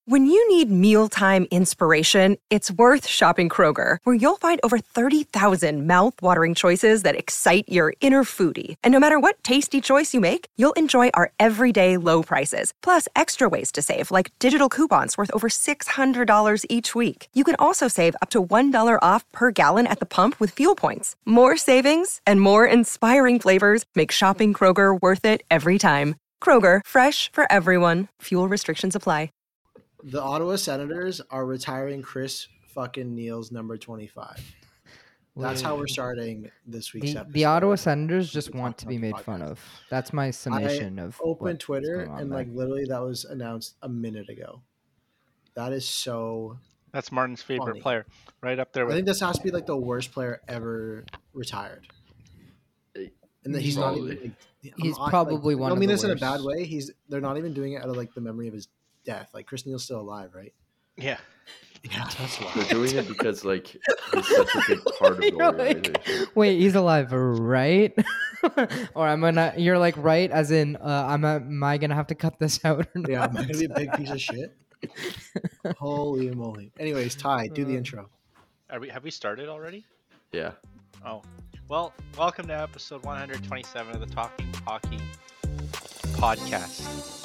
When you need mealtime inspiration, it's worth shopping Kroger, where you'll find over 30,000 mouth-watering choices that excite your inner foodie. And no matter what tasty choice you make, you'll enjoy our everyday low prices, plus extra ways to save, like digital coupons worth over $600 each week. You can also save up to $1 off per gallon at the pump with fuel points. More savings and more inspiring flavors make shopping Kroger worth it every time. Kroger, fresh for everyone. Fuel restrictions apply. The Ottawa Senators are retiring Chris fucking Neal's number 25. That's how we're starting this week's episode. The Ottawa Senators just want to be made fun of. That's my summation of opened Twitter and literally that was announced a minute ago. That is so. That's Martin's favorite player, right up there. I think this has to be like the worst player ever retired. And that he's not even. He's probably one. I don't mean the this worst. in a bad way. They're not even doing it out of like the memory of his death. Like Chris Neal's still alive, right? Yeah. Yeah, that's why. They're doing it because like he's such a big part of the organization. Wait, he's alive, right? Or you're like, right, as in, am I gonna have to cut this out? Or not? Yeah, am I gonna be a big piece of shit? Holy moly! Anyways, Ty, do the intro. Have we started already? Yeah. Oh, well, welcome to episode 127 of the Talking Hockey podcast.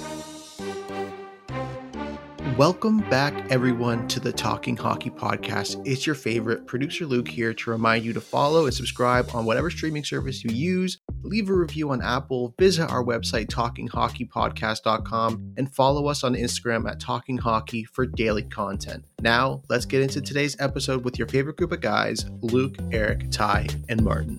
Welcome back, everyone, to the Talking Hockey Podcast. It's your favorite producer Luke here to remind you to follow and subscribe on whatever streaming service you use. Leave a review on Apple, visit our website, talkinghockeypodcast.com, and follow us on Instagram at Talking Hockey for daily content. Now, let's get into today's episode with your favorite group of guys, Luke, Eric, Ty, and Martin.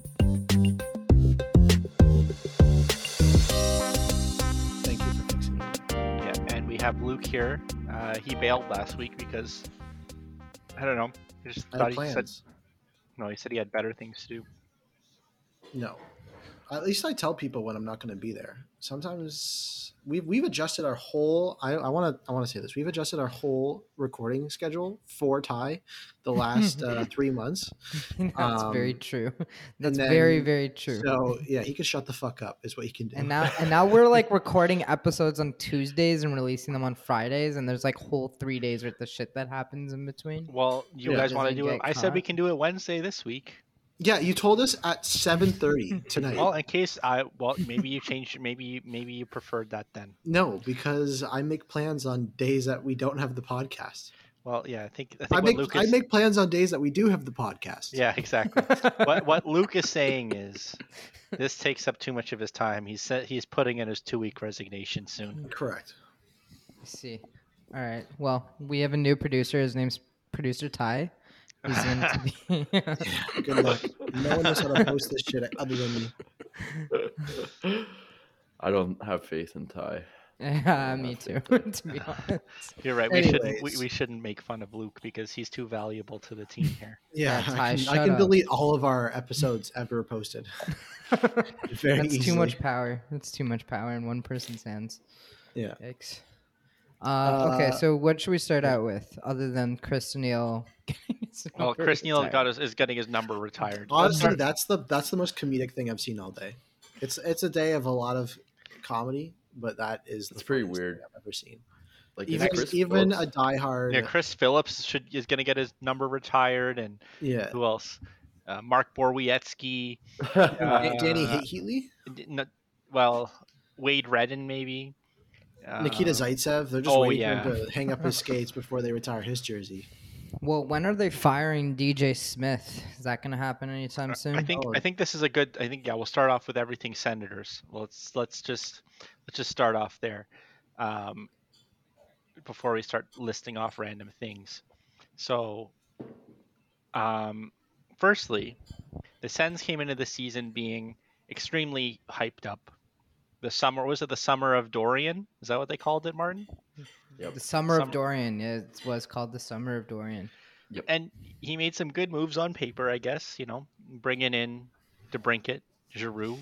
Thank you for fixing it. Yeah, and we have Luke here. He bailed last week because, I don't know, he just thought he said he had better things to do. No. At least I tell people when I'm not going to be there. Sometimes we've adjusted our whole. I want to say this. We've adjusted our whole recording schedule for Ty the last 3 months. That's very true. That's very, very true. So yeah, he can shut the fuck up. Is what he can do. And now we're like recording episodes on Tuesdays and releasing them on Fridays, and there's like whole 3 days worth of shit that happens in between. Well, you guys want to do it? I said we can do it Wednesday this week. Yeah, you told us at 7:30 tonight. Well, in case maybe you changed. Maybe you preferred that then. No, because I make plans on days that we don't have the podcast. Well, yeah, I think I make plans on days that we do have the podcast. Yeah, exactly. what Luke is saying is this takes up too much of his time. He's putting in his 2-week resignation soon. Correct. I see. All right. Well, we have a new producer. His name's Producer Ty. He's going to be. Yeah, good luck. No one knows how to post this shit other than me. I don't have faith in Ty. Yeah, me too. To be honest, you're right. We shouldn't make fun of Luke because he's too valuable to the team here. Yeah, I can delete all of our episodes ever posted. That's too much power. That's too much power in one person's hands. Yeah. Yikes. Okay, so what should we start out with, other than Chris Neal? Well, Chris Neal is getting his number retired. Honestly, that's the most comedic thing I've seen all day. It's a day of a lot of comedy, but that is the pretty weird thing I've ever seen. Like even a diehard. Yeah, Chris Phillips is going to get his number retired, and who else? Mark Borowiecki, Danny Heatley. Well, Wade Redden maybe. Nikita Zaitsev. They're just waiting for him to hang up his skates before they retire his jersey. Well, when are they firing DJ Smith? Is that going to happen anytime soon? I think this is a good. I think we'll start off with everything Senators. Well, let's just start off there, before we start listing off random things. So, firstly, the Sens came into the season being extremely hyped up. The summer of Dorian? Is that what they called it, Martin? Yep. The summer of Dorian. Yeah, it was called the summer of Dorian. Yep. And he made some good moves on paper, I guess. You know, bringing in DeBrincat, Giroux.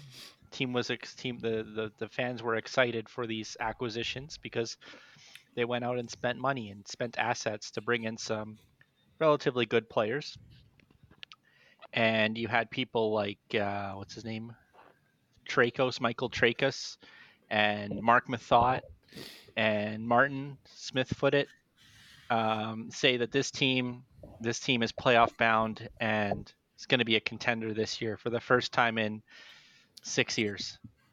The fans were excited for these acquisitions because they went out and spent money and spent assets to bring in some relatively good players. And you had people like what's his name? Michael Trakos, and Mark Mathot, and Martin Smith-Footed, say that this team is playoff bound and it's going to be a contender this year for the first time in 6 years.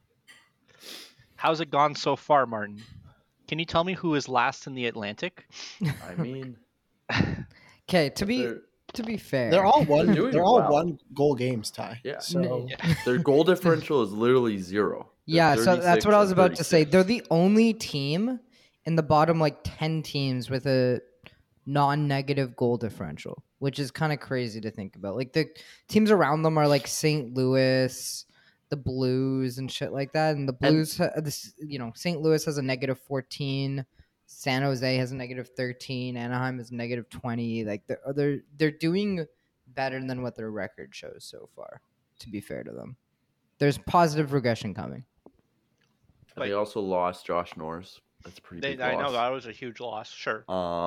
How's it gone so far, Martin? Can you tell me who is last in the Atlantic? I mean, Okay, but they're- to be fair, They're all one. doing They're all well. 1 goal games, Ty. Yeah. So their goal differential is literally 0. They're yeah. So that's 36 what I was and about to say. 36. They're the only team in the bottom 10 teams with a non-negative goal differential, which is kind of crazy to think about. The teams around them are St. Louis, the Blues, and shit like that. And the Blues, St. Louis has a negative 14. San Jose has a negative 13. Anaheim is negative 20. They're doing better than what their record shows so far. To be fair to them, there's positive regression coming. And they also lost Josh Norris. That's a pretty big loss. I know that was a huge loss. Sure.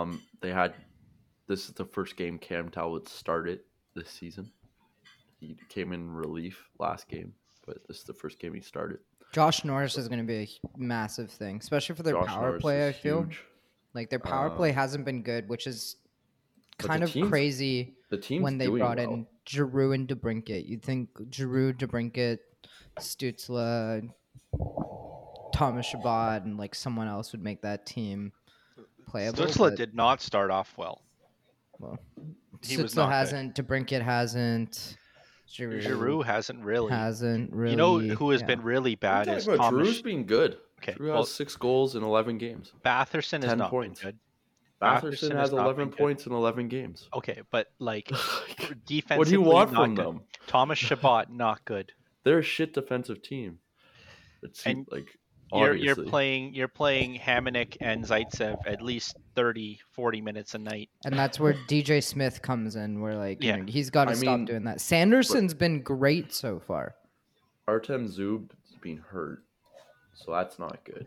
This is the first game Cam Talbot started this season. He came in relief last game, but this is the first game he started. Josh Norris is going to be a massive thing, especially for their Josh power Norris play. I is feel huge. their power play hasn't been good, which is But kind the of team's- crazy. The team's When they doing brought well. in Giroux and DeBrincat, you'd think Giroux, DeBrincat, Stützle, Thomas Chabot, and someone else would make that team playable. Stützle but, did not start off well. well, He was Stützle not good. hasn't. DeBrincat hasn't. Giroux hasn't really. hasn't really. You know who has yeah. been really What are bad you is talking about? Thomas. Drew's been good. Okay, Drew well- has 6 goals in 11 games. Batherson has 10 not points. been good. Batherson has has not 11 been good. points in 11 games. Okay, but defensively, What do you want not from good. them? Thomas Chabot, not good. They're a shit defensive team. It's And obviously. You're playing Hamonic and Zaitsev at least 30, 40 minutes a night. And that's where DJ Smith comes in. Where Yeah. he's got to I stop mean, doing that. Sanderson's been great so far. Artem Zub's been hurt, so that's not good.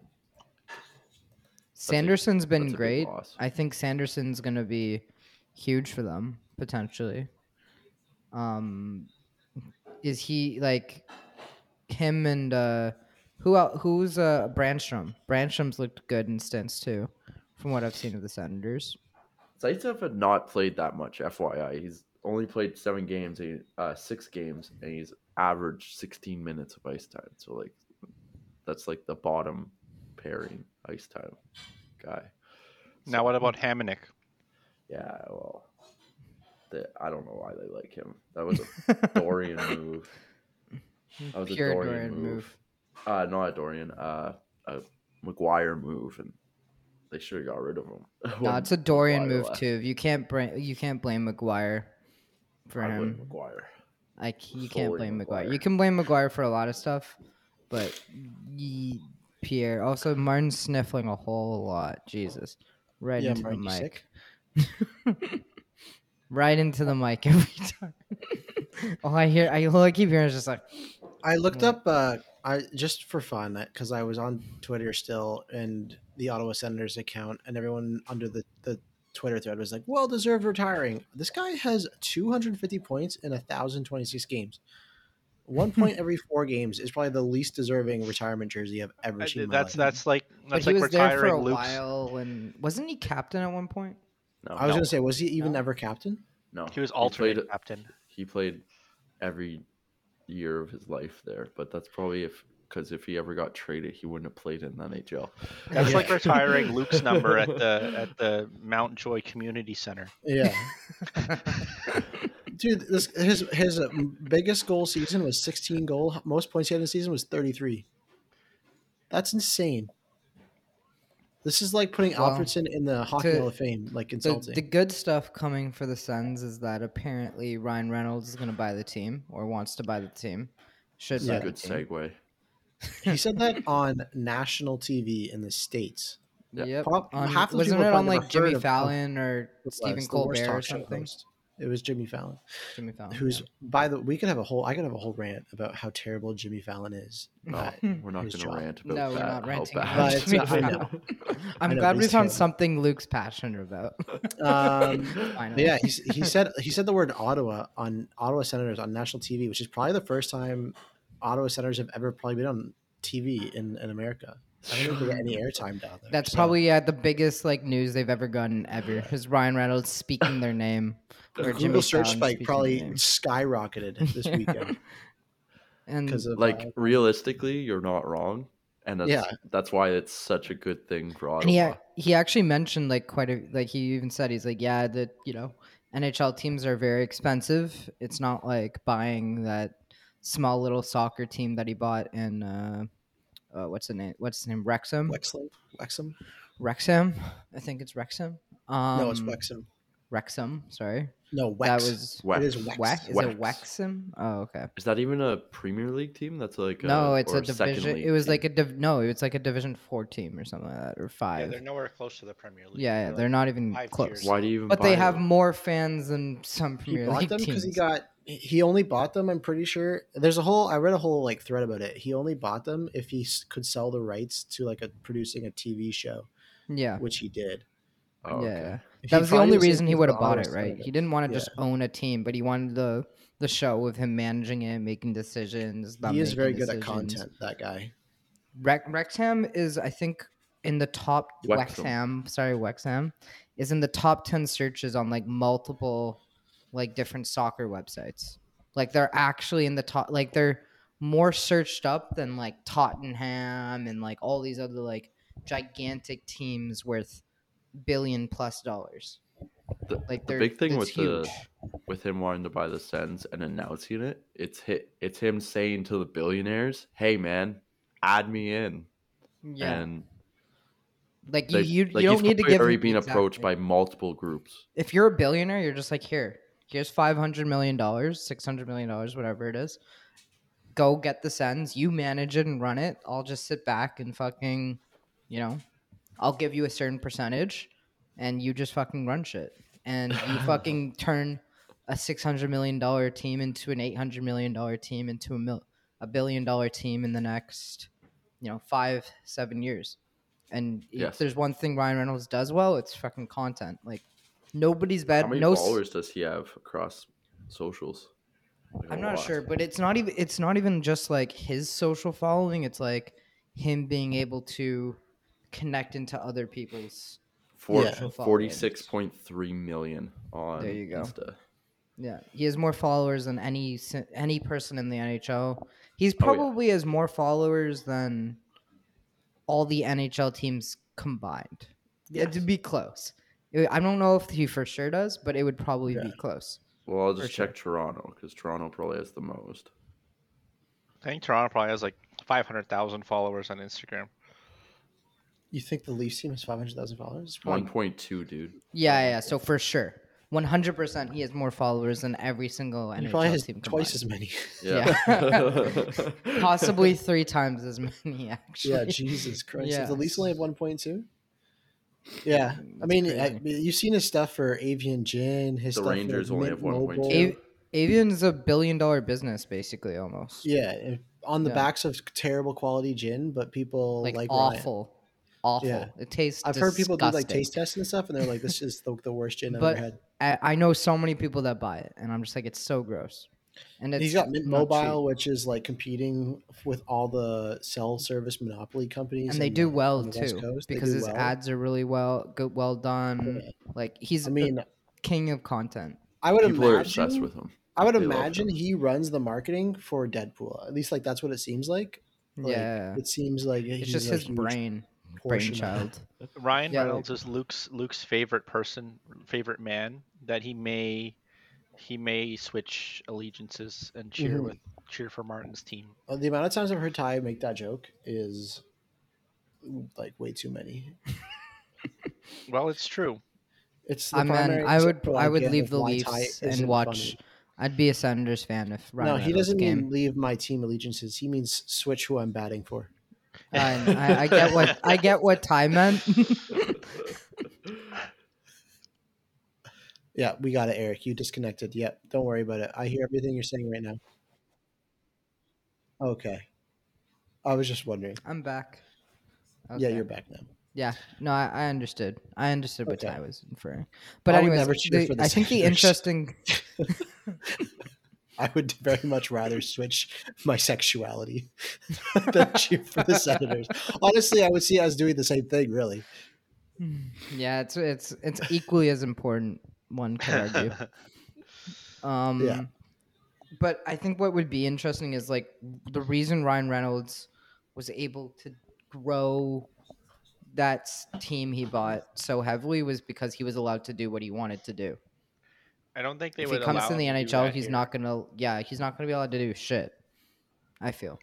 Sanderson's been that's a big great. loss. I think Sanderson's gonna be huge for them potentially. Is he him and who's Brandstrom? Brandstrom's looked good in stints too, from what I've seen of the Senators. Zaitsev had not played that much, FYI. He's only played 6 games, and he's averaged 16 minutes of ice time. So, that's the bottom pairing ice time guy. Now, what about Hamonic? Yeah, well, I don't know why they like him. That was a Dorian move. That was Pure a Dorian Dorian move. Not a Dorian, a McGuire move, and they should have got rid of him. No, when it's a Dorian McGuire move left. too. You can't blame McGuire for I blame him. McGuire. You can't Solely blame McGuire. McGuire. You can blame McGuire for a lot of stuff, but Pierre. Also, Martin's sniffling a whole lot. Jesus, right into the Mark, you mic. sick? Right into the mic every time. All I keep hearing is just I looked up I just for fun because I was on Twitter still and the Ottawa Senators account and everyone under the Twitter thread was like, well deserved retiring. This guy has 250 points in 1,026 games. 1 point every 4 games is probably the least deserving retirement jersey I've ever seen. In my life. That's like But he was there for retiring a Luke's. while, and wasn't he captain at one point? No, I was gonna say, was he even ever captain? no. He was alternate played- captain. He played every year of his life there, but that's probably because if he ever got traded, he wouldn't have played in the NHL. That's Yeah. like retiring Luke's number at the Mount Joy Community Center. Yeah. Dude, his biggest goal season was 16 goal. Most points he had in the season was 33. That's insane. This is like putting Well, Alfredson in the Hockey to- Hall of Fame, like insulting. The good stuff coming for the Sens is that apparently Ryan Reynolds is going to buy the team or wants to buy the team. Should It's buy a the good team. segue. He said that on national TV in the States. Yeah. Yep. Half the Wasn't people it on probably like never Jimmy heard of- Fallon or It Stephen was the worst Colbert or talk show something? host. It was Jimmy Fallon, Jimmy Fallon. who's yeah. I could have a whole rant about how terrible Jimmy Fallon is. No, at we're not his going to job. rant about No, we're that. not how ranting bad- about But, Jimmy I know. Fallon. I I'm know, glad but we he's found terrible. something Luke's passionate about. Fine. I know. He said the word Ottawa on Ottawa Senators on national TV, which is probably the first time Ottawa Senators have ever probably been on TV in America. I don't think they get any airtime down there. That's so- probably the biggest like news they've ever gotten ever. Is Ryan Reynolds speaking their name or Jimmy Google search Fallon spike speaking probably their name. skyrocketed this weekend And because of Like realistically, you're not wrong, and that's why it's such a good thing for Ottawa. and he actually mentioned like he even said he's like NHL teams are very expensive. It's not like buying that small little soccer team that he bought in what's the name? Wrexham. Wrexham. I think it's Wrexham. No, it's Wrexham. Wrexham. Sorry. No, Wex. That was It is Wex. Wex. Is it Wrexham? Oh, okay. Is that even a Premier League team? That's like No, it's or a second division. league It was team? like it's like a Division 4 team or something like that, or Yeah, 5. they're nowhere close to the Premier League. Yeah, They're they're not even 5 close. tiers. Why do you even? But buy they have them? more fans than some He Premier bought League them because teams. he only bought them. I'm pretty sure I read a whole like thread about it. He only bought them if he could sell the rights to like producing a TV show, Yeah. which he did. Oh, okay. Yeah. He That was the probably only was reason he thinking would for have bought Ottawa it, right? Senate. He didn't want to Yeah. just own a team, but he wanted the show of him managing it, making decisions. them He is making very good at decisions. content. That guy. Wrexham is, I think, in the top. Wrexham. Wrexham is in the top 10 searches on like multiple, like different soccer websites. Like they're actually in the top. Like they're more searched up than like Tottenham and like all these other like gigantic teams worth $1 billion+. Like The they're big thing it's with huge. with him wanting to buy the Sens and announcing it, it's him saying to the billionaires, "Hey man, add me in." Yeah, And like they, you like don't he's need to probably give already him- being exactly. approached by multiple groups. If you're a billionaire, you're just like, here's $500 million, $600 million, whatever it is. Go get the Sens. You manage it and run it. I'll just sit back and fucking, I'll give you a certain percentage, and you just fucking run shit. And you fucking turn a $600 million team into an $800 million team into a $1 billion team in the next, 5-7 years. And if Yes. there's one thing Ryan Reynolds does well, it's fucking content. Like nobody's better. How many followers does he have across socials? Like a I'm not lot. sure, but it's not even just like his social following. It's like him being able to connect into other people's. Yeah. 46.3 million on There you go. Insta. Yeah, he has more followers than any person in the NHL. He's Oh, yeah. probably has more followers than all the NHL teams combined. Yeah, to be close. I don't know if he for sure does, but it would probably be close. Well, I'll For just check Toronto because Toronto probably has the most. I think Toronto probably has like 500,000 followers on Instagram. You think the Leafs team has 500,000 followers? It's probably 1.2, dude. Yeah. So for sure, 100%, he has more followers than every single He NHL probably has team twice combined. as many. Yeah. Possibly 3 times as many, actually. Yeah, Jesus Christ. Yeah. Does the Leafs only have 1.2? Yeah. I mean, crazy. you've seen his stuff for Avian Gin, his The stuff Rangers for only Mint have 1.2. Mobile. Avian's a $1 billion business, basically, almost. Yeah, on the Yeah. backs of terrible quality gin, but people Like like awful. Awful. Yeah. It tastes I've heard people do like disgusting. taste tests and stuff, and they're like, "This is the worst gin I've But ever had." I know so many people that buy it, and I'm just like, it's so gross. And it's He's got Mint not Mobile, cheap. which is like competing with all the cell service monopoly companies, And they in do the- well on the West too, Coast. They because do his well. ads are really well done. Yeah. Like he's I mean, the king of content. I would People are imagine. obsessed with him. I would They love imagine him. he runs the marketing for Deadpool. At least, like that's what it seems like. Like, Yeah. it seems like It's he's just a his huge brainchild. portion of it. Ryan Yeah, Reynolds is Luke's favorite man. That he may switch allegiances and Mhm. cheer for Martin's team. The amount of times I've heard Ty make that joke is like way too many. Well, it's true. It's the I mean, primary I example would give leave of the why Leafs Ty and isn't watch. funny. I'd be a Senators fan if Ryan No, he Reynolds doesn't came. mean leave my team allegiances. He means switch who I'm batting for. I get what Ty meant. Yeah, we got it, Eric. You disconnected. Yep, don't worry about it. I hear everything you're saying right now. Okay. I was just wondering. I'm back. Yeah, Okay. you're back now. Yeah, no, I understood. I understood what Okay. Ty was inferring. But I would anyways, never cheer for the I think the Senators. interesting, I would very much rather switch my sexuality than cheer for the Senators. Honestly, I would see us doing the same thing. Really, Yeah, it's equally as important. One could argue. Yeah. But I think what would be interesting is like the reason Ryan Reynolds was able to grow that team he bought so heavily was because he was allowed to do what he wanted to do. I don't think they If he would comes allow to the him to do NHL, that he's here. not gonna. Yeah, he's not gonna be allowed to do shit. I feel.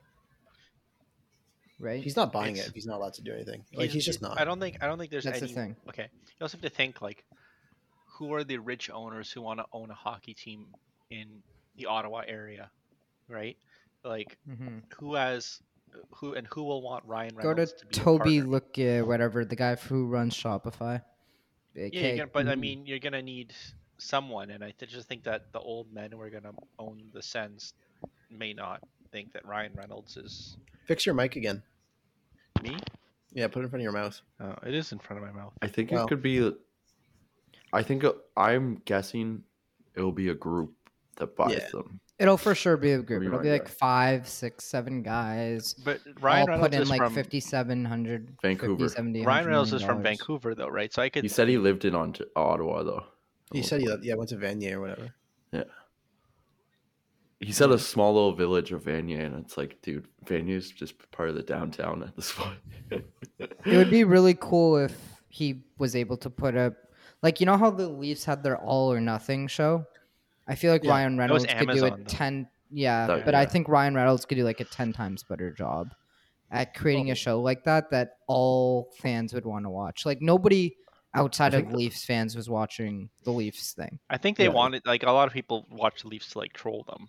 Right. he's not buying It's- it if he's not allowed to do anything. Like he's just not. I don't think there's That's the any. thing. Okay, you also have to think like, who are the rich owners who want to own a hockey team in the Ottawa area, right? Like, Mm-hmm. who will want Ryan Go to Reynolds to be a Toby partner? Look, whatever the guy who runs Shopify. Yeah, Okay. but I mean, you're gonna need someone, and just think that the old men who are gonna own the Sens may not think that Ryan Reynolds is Fix your mic again. me. Yeah, put it in front of your mouth. It is in front of my mouth. I think Well- it could be. I think I'm guessing it will be a group that buys Yeah. them. It'll for sure be a group. be It'll my be like guess. 5, 6, 7 guys. But All Ryan put Reynolds in is like from 5,700, Vancouver. 50, 70, Ryan Reynolds is $100 from million. Vancouver, though, right? So I could. He said he lived in Ottawa though. He said he went to Vanier or whatever. Yeah. He said a small little village of Vanier, and it's like, dude, Vanier's just part of the downtown at this point. It would be really cool if he was able to put up, like, you know how the Leafs had their all or nothing show? I feel like Yeah. Ryan That was Reynolds could do a Amazon, though. 10, yeah, That- but I yeah. think Ryan Reynolds could do like a 10 times better job at creating a show like that all fans would want to watch. Like nobody outside of think- Leafs fans was watching the Leafs thing. I think they Yeah. wanted, like, a lot of people watch the Leafs to like troll them.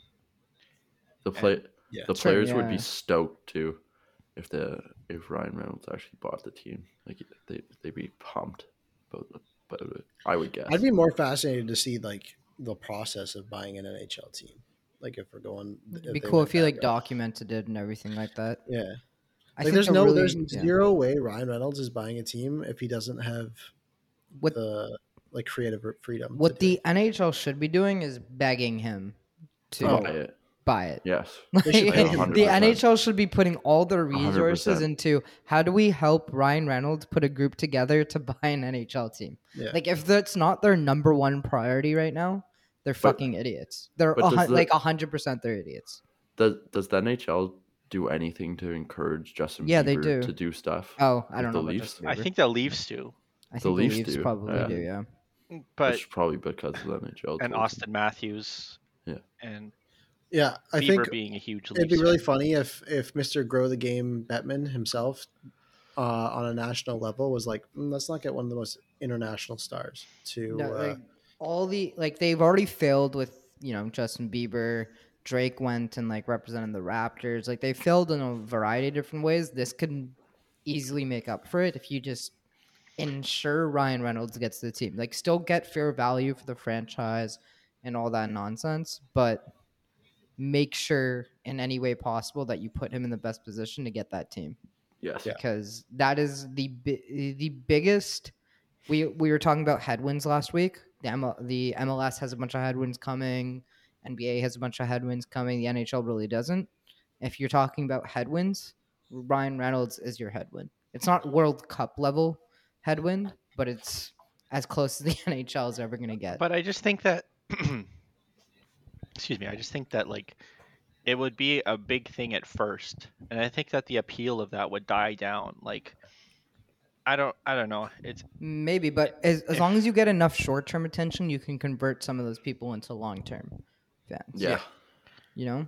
The Yeah. the Sure, players would yeah. be stoked too if Ryan Reynolds actually bought the team. Like they'd be pumped about it. I would guess. I'd be more fascinated to see like the process of buying an NHL team. Like if we're going, It'd be they cool went if he that like route. documented it and everything like that. Yeah. I Like think there's the no, really- there's yeah. zero way Ryan Reynolds is buying a team if he doesn't have What- the like creative freedom. What to do the NHL should be doing is begging him to Oh. Buy it. buy it. Yes. They should Like, pay him the 100%. NHL should be putting all their 100%. resources into how do we help Ryan Reynolds put a group together to buy an NHL team. Yeah. Like if that's not their number one priority right now, they're fucking idiots. They're but does the- like 100% they're idiots. Does the NHL do anything to encourage Justin Yeah, they Bieber do. to do stuff? Oh, I With don't the know. About Leafs? Justin I Bieber. think the Leafs do, I think the the Leafs Leafs do, probably yeah. do. Yeah. but Which probably because of the NHL. and told Austin Matthews, Yeah. and Yeah, I Bieber think being a huge. it'd be Leafs really fan. funny if Mr. Grow the Game Bettman himself on a national level was like, let's not get one of the most international stars to. No, like, all the like they've already failed with Justin Bieber. Drake went and like represented the Raptors. Like they failed in a variety of different ways. This could easily make up for it if you just ensure Ryan Reynolds gets to the team. Like still get fair value for the franchise and all that nonsense, but make sure in any way possible that you put him in the best position to get that team. Yes. Yeah. Because that is the biggest. We were talking about headwinds last week. The MLS has a bunch of headwinds coming. NBA has a bunch of headwinds coming. The NHL really doesn't. If you're talking about headwinds, Ryan Reynolds is your headwind. It's not World Cup level headwind, but it's as close as the NHL is ever going to get. But I just think that, excuse me, I just think that like it would be a big thing at first, and I think that the appeal of that would die down. Like, I don't know. It's Maybe, but as long as you get enough short-term attention, you can convert some of those people into long-term fans. Yeah. You know?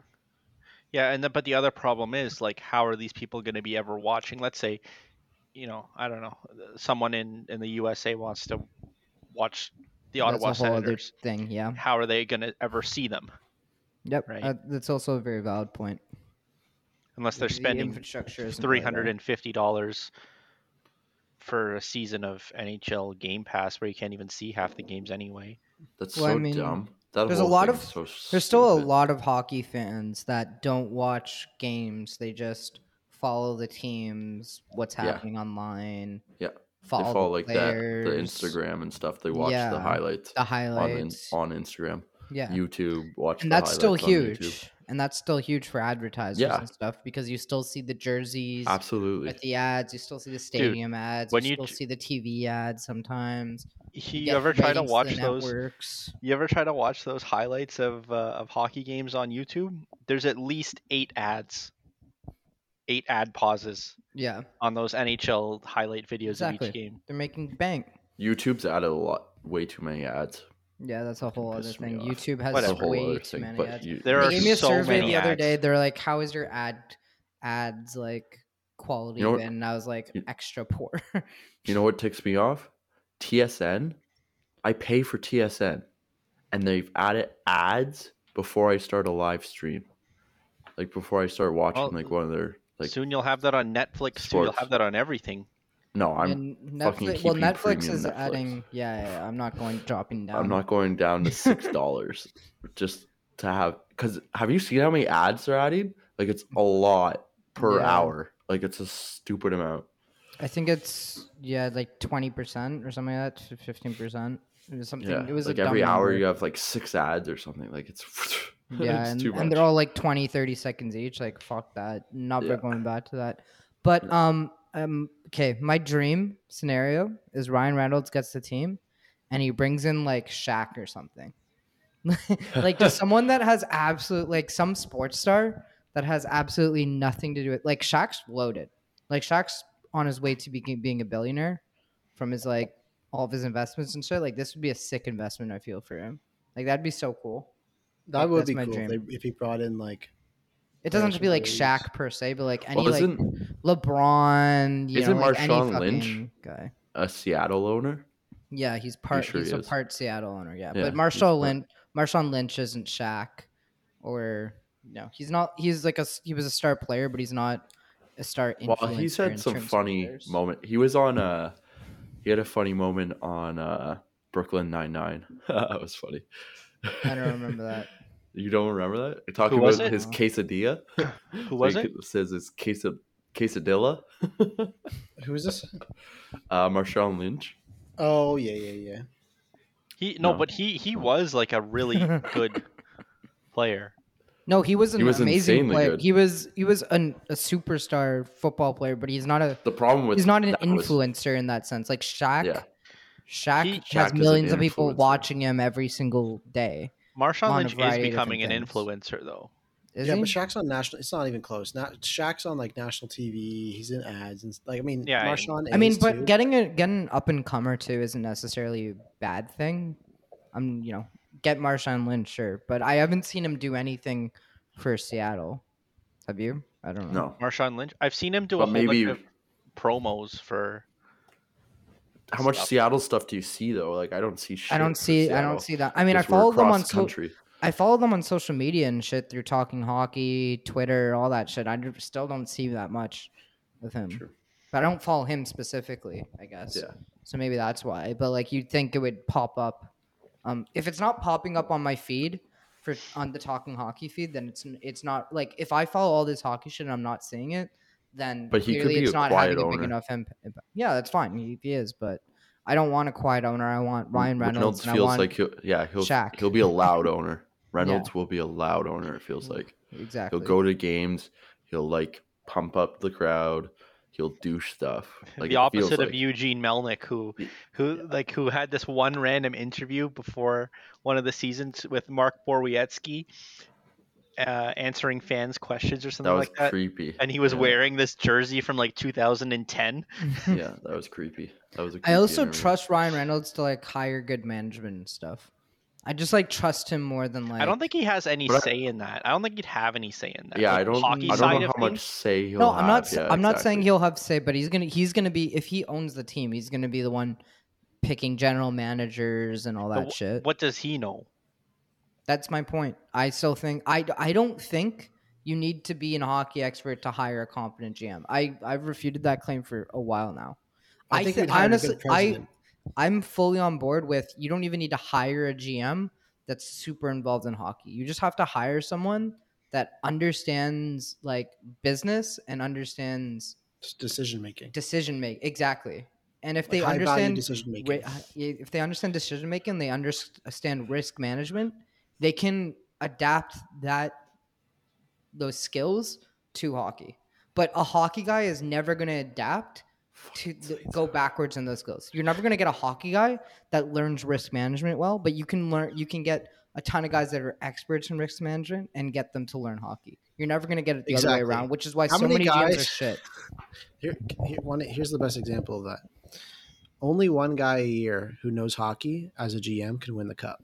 yeah, but the other problem is like, how are these people going to be ever watching? Let's say, I don't know, someone in the USA wants to watch the Ottawa That's a whole other Senators. thing, yeah. How are they going to ever see them? Yep, Right. that's also a very valid point. Unless they're The spending infrastructure isn't really there. $350 for a season of NHL Game Pass where you can't even see half the games anyway. That's Well, I so mean, dumb. That There's a whole lot thing's of so there's still a stupid. lot of hockey fans that don't watch games. They just follow the teams, what's Yeah. happening online, Yeah. follow, They follow the like players, the Instagram and stuff. They watch Yeah, the highlights the highlights. on Instagram. Yeah. YouTube, watch And the that's still highlights on YouTube. huge. And that's still huge for advertisers Yeah. and stuff because you still see the jerseys Absolutely. with the ads. You still see the stadium ads. when You you still j- see the TV ads sometimes. You Get ever try to ratings watch the those? networks. You ever try to watch those highlights of hockey games on YouTube? There's at least 8 ads, 8 ad pauses Yeah, on those NHL highlight videos exactly. of each game. They're making bank. YouTube's added way too many ads. Yeah, that's a whole other Piss me thing. off. YouTube has Whatever. That's a whole way other too thing. many But ads. There They are gave me a so survey many the other ads. day. They're like, "How is your ads like quality?" You know what- And I was like, you- "Extra poor." You know what ticks me off? TSN. I pay for TSN, and they've added ads before I start a live stream, like before I start watching Well, like one of their like. Soon you'll have that on Netflix too. You'll sports. have that on everything. No, I'm And fucking Netflix. Well, keeping Netflix premium is Netflix. adding. Yeah, I'm not dropping down. I'm not going down to $6 just to have. Because have you seen how many ads they're adding? Like it's a lot per Yeah. hour. Like it's a stupid amount. I think it's like 20% or something like that, 15%. It was something. Yeah, It was like a dumb every hour number. you have like 6 ads or something. Like it's Yeah, it's too and they're much. all like 20, 30 seconds each. Like fuck that. Never Yeah. going back to that. But okay, my dream scenario is Ryan Reynolds gets the team and he brings in like Shaq or something. Like just someone that has absolute like some sports star that has absolutely nothing to do with like Shaq's loaded. Like Shaq's on his way to being a billionaire from his like all of his investments and shit. Like this would be a sick investment, I feel, for him. Like that'd be so cool. That Like, would that's be my cool dream. if he brought in like. It doesn't have to be like Players. Shaq per se, but like any Well, like isn't LeBron, you Isn't know, like any Marshawn Lynch? fucking guy. a Seattle owner? Yeah, he's sure he's he a is. part Seattle owner. Yeah, Yeah, but he's part- Marshawn Lynch isn't Shaq, or no, he's not. He's like he was a star player, but he's not a star influencer. Well, he's in had some terms of funny players. moment. He was on he had a funny moment on Brooklyn Nine-Nine. That was funny. I don't remember that. You don't remember that? Talking Who was about it? his quesadilla. Who was Like, it? says it's quesadilla. Who is this? Marshawn Lynch. Oh yeah. No, No. but he was like a really good player. No, he was an He was amazing insanely player. good. He was a superstar football player, but he's not The problem with he's not an that was- influencer in that sense. Like Shaq, Yeah. Shaq He- has Shaq is an millions of people influencer. watching him every single day. Marshawn On a Lynch is variety of becoming an different things. influencer though. Is Yeah, he? but Shaq's on national. It's not even close. Shaq's on like national TV. He's in ads and like. I mean, Yeah, Marshawn. I mean, is, but too. getting an up and comer too isn't necessarily a bad thing. Get Marshawn Lynch, sure, but I haven't seen him do anything for Seattle. Have you? I don't know. No. Marshawn Lynch. I've seen him do a But whole maybe- bunch of promos for. How much stuff. Seattle stuff do you see though? Like I don't see shit. I don't for see. I Seattle. don't see that. I mean, I Because we're follow them across on the country. I follow them on social media and shit through Talking Hockey, Twitter, all that shit. Still don't see that much with him. True. But I don't follow him specifically, I guess. Yeah. So maybe that's why. But like you'd think it would pop up. If it's not popping up on my feed on the Talking Hockey feed, then it's not like if I follow all this hockey shit and I'm not seeing it, then But he could clearly be it's a not quiet having a big owner. enough impact. Yeah, that's fine. He is, but I don't want a quiet owner. I want Ryan Reynolds. and I feels want like he'll Shaq. he'll be a loud owner. Reynolds will be a loud owner. It feels like exactly. he'll go to games. He'll like pump up the crowd. He'll do stuff. Like The it feels opposite of like. Eugene Melnick, who had this one random interview before one of the seasons with Mark Borowiecki, answering fans' questions or something That was like that. creepy. And he was Yeah. wearing this jersey from like 2010. Yeah, that was creepy. That was. A I creepy also interview. trust Ryan Reynolds to like hire good management and stuff. I just like trust him more than like. I don't think he has any But I- say in that. I don't think he'd have any say in that. Yeah, Like, I the don't. hockey I side don't know of how much things, say he'll No, have. I'm not. Yeah, I'm not saying exactly. he'll have say, but he's gonna be if he owns the team, he's gonna be the one picking general managers and all but that shit. What does he know? That's my point. I still think I don't think you need to be an hockey expert to hire a competent GM. I've refuted that claim for a while now. I think we'd hire a honestly good president. I'm fully on board with you don't even need to hire a GM that's super involved in hockey. You just have to hire someone that understands like business and understands Just decision making. decision make exactly. And if Like they high-value understand decision making. if they understand decision making, they understand risk management they can adapt those skills to hockey. But a hockey guy is never going to adapt to go backwards in those skills. You're never going to get a hockey guy that learns risk management well, but you can get a ton of guys that are experts in risk management and get them to learn hockey. You're never going to get it the other way around, which is why so many GMs are shit. Here's the best example of that. Only one guy a year who knows hockey as a GM can win the cup.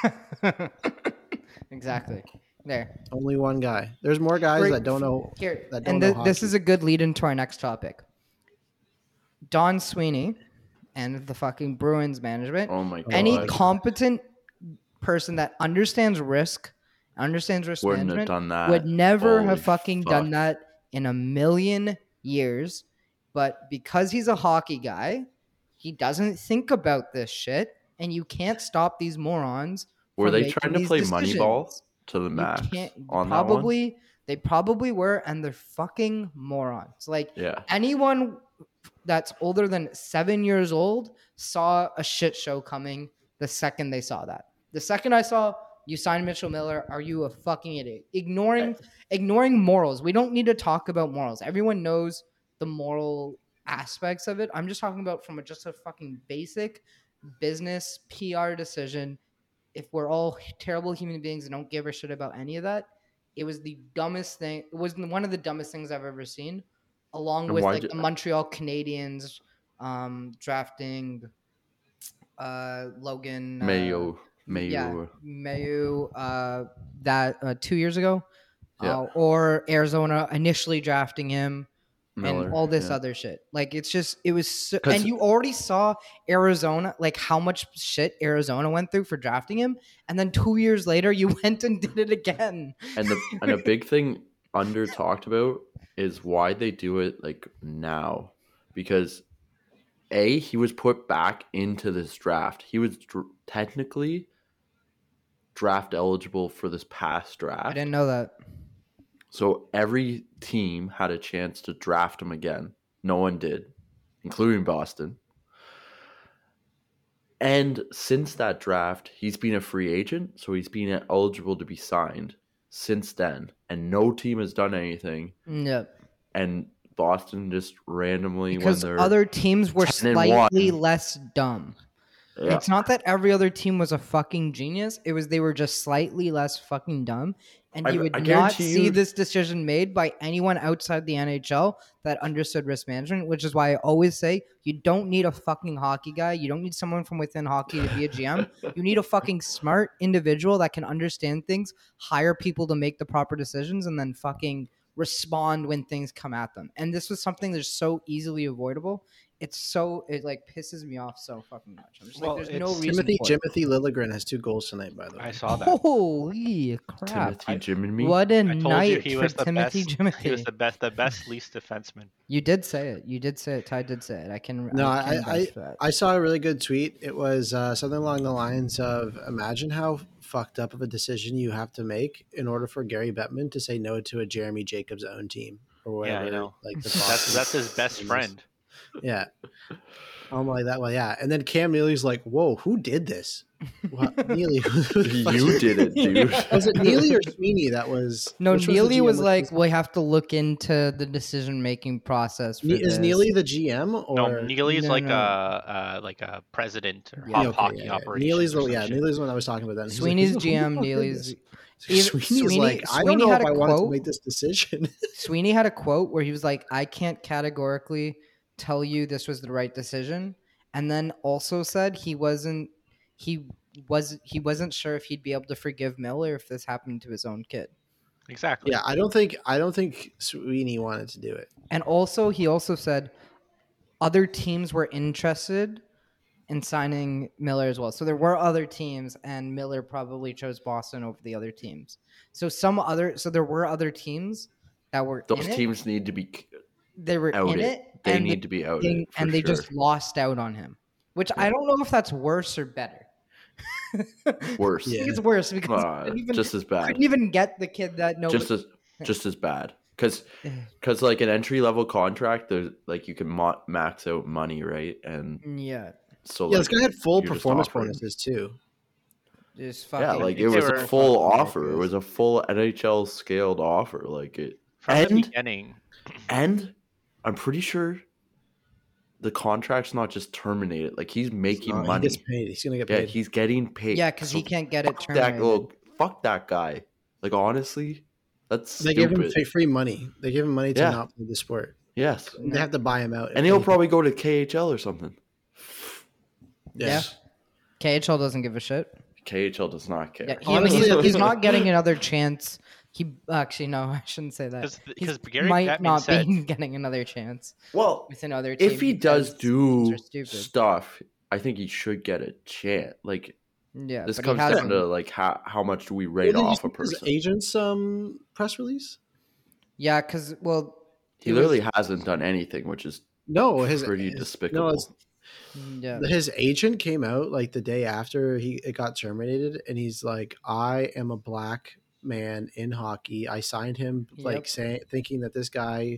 Exactly. There. Only one guy. There's more guys that don't know. Here, that don't know this is a good lead into our next topic. Don Sweeney and the fucking Bruins management. Oh my god. Any competent person that understands risk Wouldn't management have done that. would never Holy have fucking done that in a million years. But because he's a hockey guy, he doesn't think about this shit, and you can't stop these morons. Were from they making trying to these play decisions. Moneyball to the You max can't- on that one? probably they probably were, and they're fucking morons. Like Yeah. anyone that's older than 7 years old saw a shit show coming the second they saw that. The second I saw you signed Mitchell Miller, are you a fucking idiot? Ignoring morals. We don't need to talk about morals. Everyone knows the moral aspects of it. I'm just talking about from just a fucking basic business PR decision. If we're all terrible human beings and don't give a shit about any of that, it was the dumbest thing. It was one of the dumbest things I've ever seen, along And with why'd like you- the Montreal Canadiens drafting Logan Mayo. Yeah, Mayu that 2 years ago, Yeah. or Arizona initially drafting him. Miller, And all this yeah. other shit. Like it was so, 'Cause- and you already saw Arizona, like how much shit Arizona went through for drafting him, and then 2 years later you went and did it again. And a big thing under talked about is why they do it like now, because he was put back into this draft. He was technically draft eligible for this past draft. I didn't know that. So every team had a chance to draft him again. No one did, including Boston. And since that draft, he's been a free agent, so he's been eligible to be signed since then. And no team has done anything. Yep. And Boston just randomly, Because when they're other teams were 10-1. slightly less dumb. Yeah. It's not that every other team was a fucking genius. It was they were just slightly less fucking dumb. And you would I not guarantee see you- this decision made by anyone outside the NHL that understood risk management, which is why I always say you don't need a fucking hockey guy. You don't need someone from within hockey to be a GM. You need a fucking smart individual that can understand things, hire people to make the proper decisions, and then fucking respond when things come at them. And this was something that's so easily avoidable. It like pisses me off so fucking much. I'm just Well, like, there's no it's- reason for it. Timothy Liljegren has 2 goals tonight, by the way. I saw that. Holy crap! Timothy Jim and me. What a I told you night he for was the Timothy best. Jimothy. He was the best least defenseman. You did say it. You did say it. Ty did say it. I can. No, can vouch for that. I saw a really good tweet. It was something along the lines of, imagine how fucked up of a decision you have to make in order for Gary Bettman to say no to a Jeremy Jacobs own team or whatever. Yeah, I know. Like the That's his best team is. friend. Yeah. I'm like that. Well, yeah. And then Cam Neely's like, whoa, who did this? What, Neely? You did it, dude. Was it Neely or Sweeney that was? No, which the Neely GM? was Which like, we have to look into the decision-making process. For Is this. Neely the GM or No, Neely's No, like no. a president or Yeah, hockey operations. Neely's or the some shit. Neely's the one I was talking about. Then He's like, Sweeney's who the GM. fuck did Neely's. this? Sweeney's like, I don't Sweeney know had if a I wanted to quote. make this decision. Sweeney had a quote where he was like, I can't categorically tell you this was the right decision, and then also said he wasn't sure if he'd be able to forgive Miller if this happened to his own kid. Exactly. Yeah, I don't think Sweeney wanted to do it. And also he also said other teams were interested in signing Miller as well. So there were other teams, and Miller probably chose Boston over the other teams. So there were other teams that were Those in it. teams need to be They were out in it. it. They and need to be out they- it. and they just lost out on him, which I don't know if that's worse or better. worse. I Yeah. think it's worse because I Just as bad. couldn't even get the kid that Just as bad. Because like an entry level contract, there's like you can max out money, right? And yeah. so Yeah, like, this guy had full you're just performance offering- bonuses too. Just Yeah, fucking. like think it they was a were full fucking offer. It ridiculous. was a full NHL scaled offer. Like it, From the and beginning. and I'm pretty sure the contract's not just terminated. Like he's making He money. gets paid. He's gonna get Yeah, paid. he's getting paid. Yeah, because he can't get it fuck that terminated. fuck that guy. Like honestly, that's They stupid. give him free money. They give him money to Yeah. not play the sport. Yes, They have to buy him out. and he'll probably go to KHL or something. Yeah. KHL doesn't give a shit. KHL does not care. Yeah, Honestly, he's not getting another chance. He actually no, I shouldn't say that. Because He Gary might Bettman not said, be getting another chance Well, with another team. if he does because teams do are stupid. stuff, I think he should get a chance. Like Yeah, this but comes he down hasn't. to like how much do we rate Well, did you off a see his person? agent's press release? Yeah, because He it literally was- hasn't done anything, which is No, pretty despicable. No, it's, yeah, his agent came out like the day after it got terminated, and he's like, "I am a black man in hockey. I signed him like thinking that this guy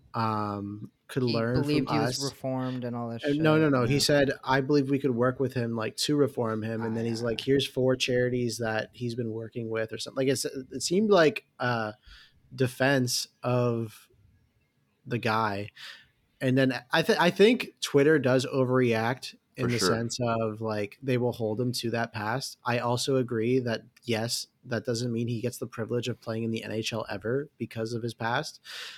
could he learn believed from he us." was reformed and all that And shit. no. Yeah. He said, "I believe we could work with him, like to reform him." And then he's like, "Here's 4 charities that he's been working with, or something." Like it seemed like defense of the guy. And then I think Twitter does overreact in For the sure. sense of like they will hold him to that past. I also agree that yes, that doesn't mean he gets the privilege of playing in the NHL ever because of his past.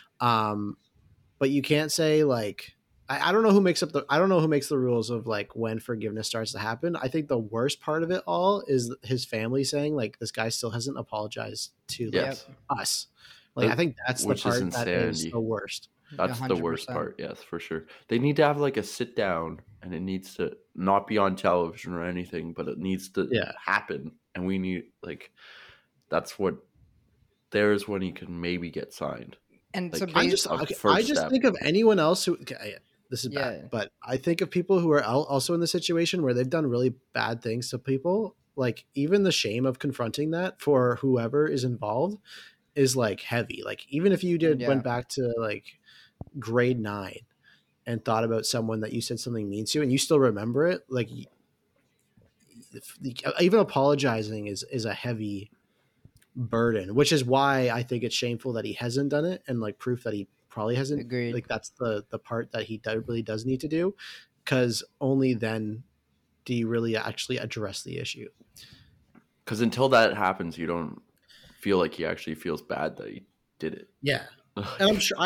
But you can't say like I don't know who makes the rules of like when forgiveness starts to happen. I think the worst part of it all is his family saying like this guy still hasn't apologized to like, Yes. us. Like I think that's the Which is part that is insanity. the worst. That's the worst 100%. part. Yes, for sure. They need to have like a sit down, and it needs to not be on television or anything, but it needs to happen. And we need like that's what there's when he can maybe get signed. And Like, so I basically, I just think of anyone else who. Okay, this is Yeah. bad, but I think of people who are also in the situation where they've done really bad things to people. Like even the shame of confronting that for whoever is involved is like heavy. Like even if you went back to like grade 9 and thought about someone that you said something mean to and you still remember it, like even apologizing is a heavy burden, which is why I think it's shameful that he hasn't done it, and like proof that he probably hasn't. Agreed. Like that's the part that he really does need to do, because only then do you really actually address the issue. Because until that happens, you don't feel like he actually feels bad that he did it. Yeah, and I'm sure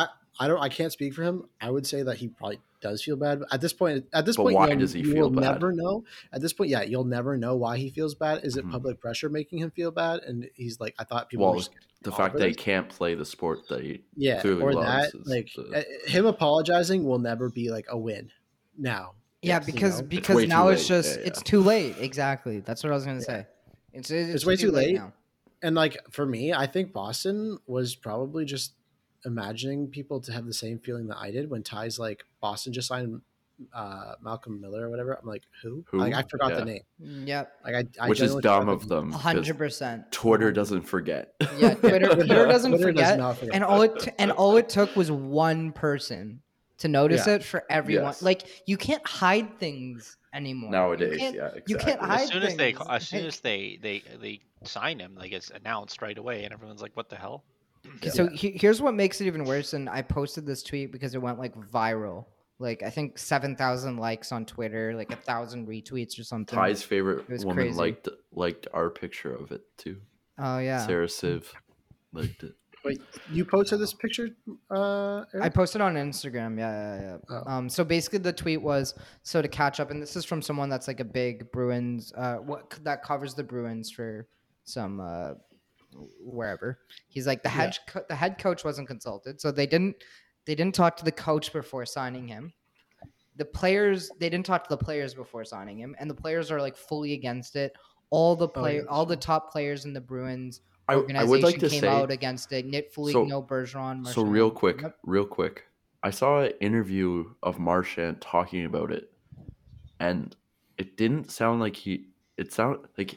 I can't speak for him. I would say that he probably does feel bad. But at this point, why does he feel will bad? never know. At this point, you'll never know why he feels bad. Is it public pressure making him feel bad? And he's like, I thought people were Well, just the fact that he can't play the sport that he clearly or loves. that like him apologizing will never be like a win. Now, yeah, you because know? because way now too it's late. just Yeah, it's too late. Exactly, that's what I was gonna say. It's way too late. now. And like for me, I think Boston was probably just imagining people to have the same feeling that I did when Ty's like Boston just signed Malcolm Miller or whatever. I'm like, who? Like, I forgot the name. Yep, Like I which is genuinely dumb forgot of the them. 100%. Twitter doesn't forget. Yeah, Twitter doesn't Twitter does forget, not forget. and all it took was one person to notice it for everyone. Yes. Like you can't hide things anymore Nowadays, You can't- yeah, exactly. You can't hide As soon as things. as soon as they sign him, like it's announced right away, and everyone's like, "What the hell?" So here's what makes it even worse. And I posted this tweet because it went like viral. Like I think 7,000 likes on Twitter, like 1,000 retweets or something. Ty's favorite It was woman crazy. liked our picture of it too. Oh yeah. Sarah Siv liked it. Wait, you posted this picture? I Eric? posted on Instagram. Yeah. Oh. So basically, the tweet was so to catch up, and this is from someone that's like a big Bruins, that covers the Bruins for some wherever. He's like the head coach wasn't consulted, so they didn't talk to the coach before signing him. The players they didn't talk to the players before signing him, and the players are like fully against it. All the top players in the Bruins I organization would like to came say out against it. Nick Foligno, Bergeron. So Marchand. real quick, I saw an interview of Marchand talking about it, and it didn't sound like it sounded like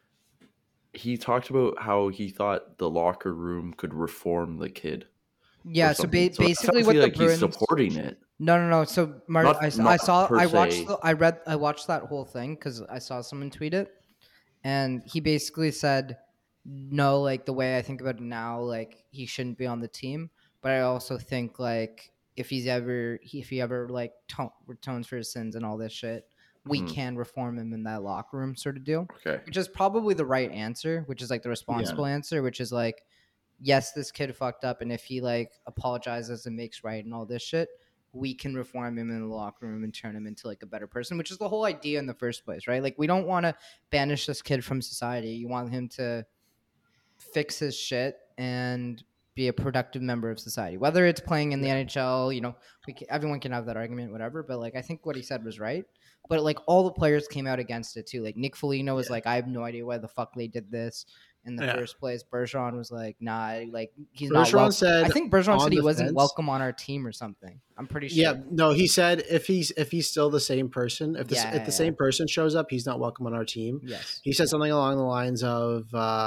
he talked about how he thought the locker room could reform the kid. Yeah, so something. So it basically, sounds what the like Bruins he's supporting it. No. So Not per se. I watched that whole thing because I saw someone tweet it, and he basically said, no, like the way I think about it now, like he shouldn't be on the team. But I also think like if he ever like atones for his sins and all this shit, we Mhm. can reform him in that locker room sort of deal, Okay. which is probably the right answer, which is like the responsible answer, which is like, yes, this kid fucked up, and if he like apologizes and makes right and all this shit, we can reform him in the locker room and turn him into like a better person, which is the whole idea in the first place, right? Like we don't want to banish this kid from society. You want him to fix his shit and be a productive member of society, whether it's playing in the NHL. Everyone can have that argument, whatever, but like I think what he said was right. But like all the players came out against it too. Like Nick Foligno was like, I have no idea why the fuck they did this in the first place. Bergeron was like, nah, like he's not Bergeron welcome. said I think Bergeron on said he the wasn't fence- welcome on our team or something. I'm pretty sure. Yeah, no, he said if he's still the same person, if Yeah. the same person shows up, he's not welcome on our team. Yes. He said something along the lines of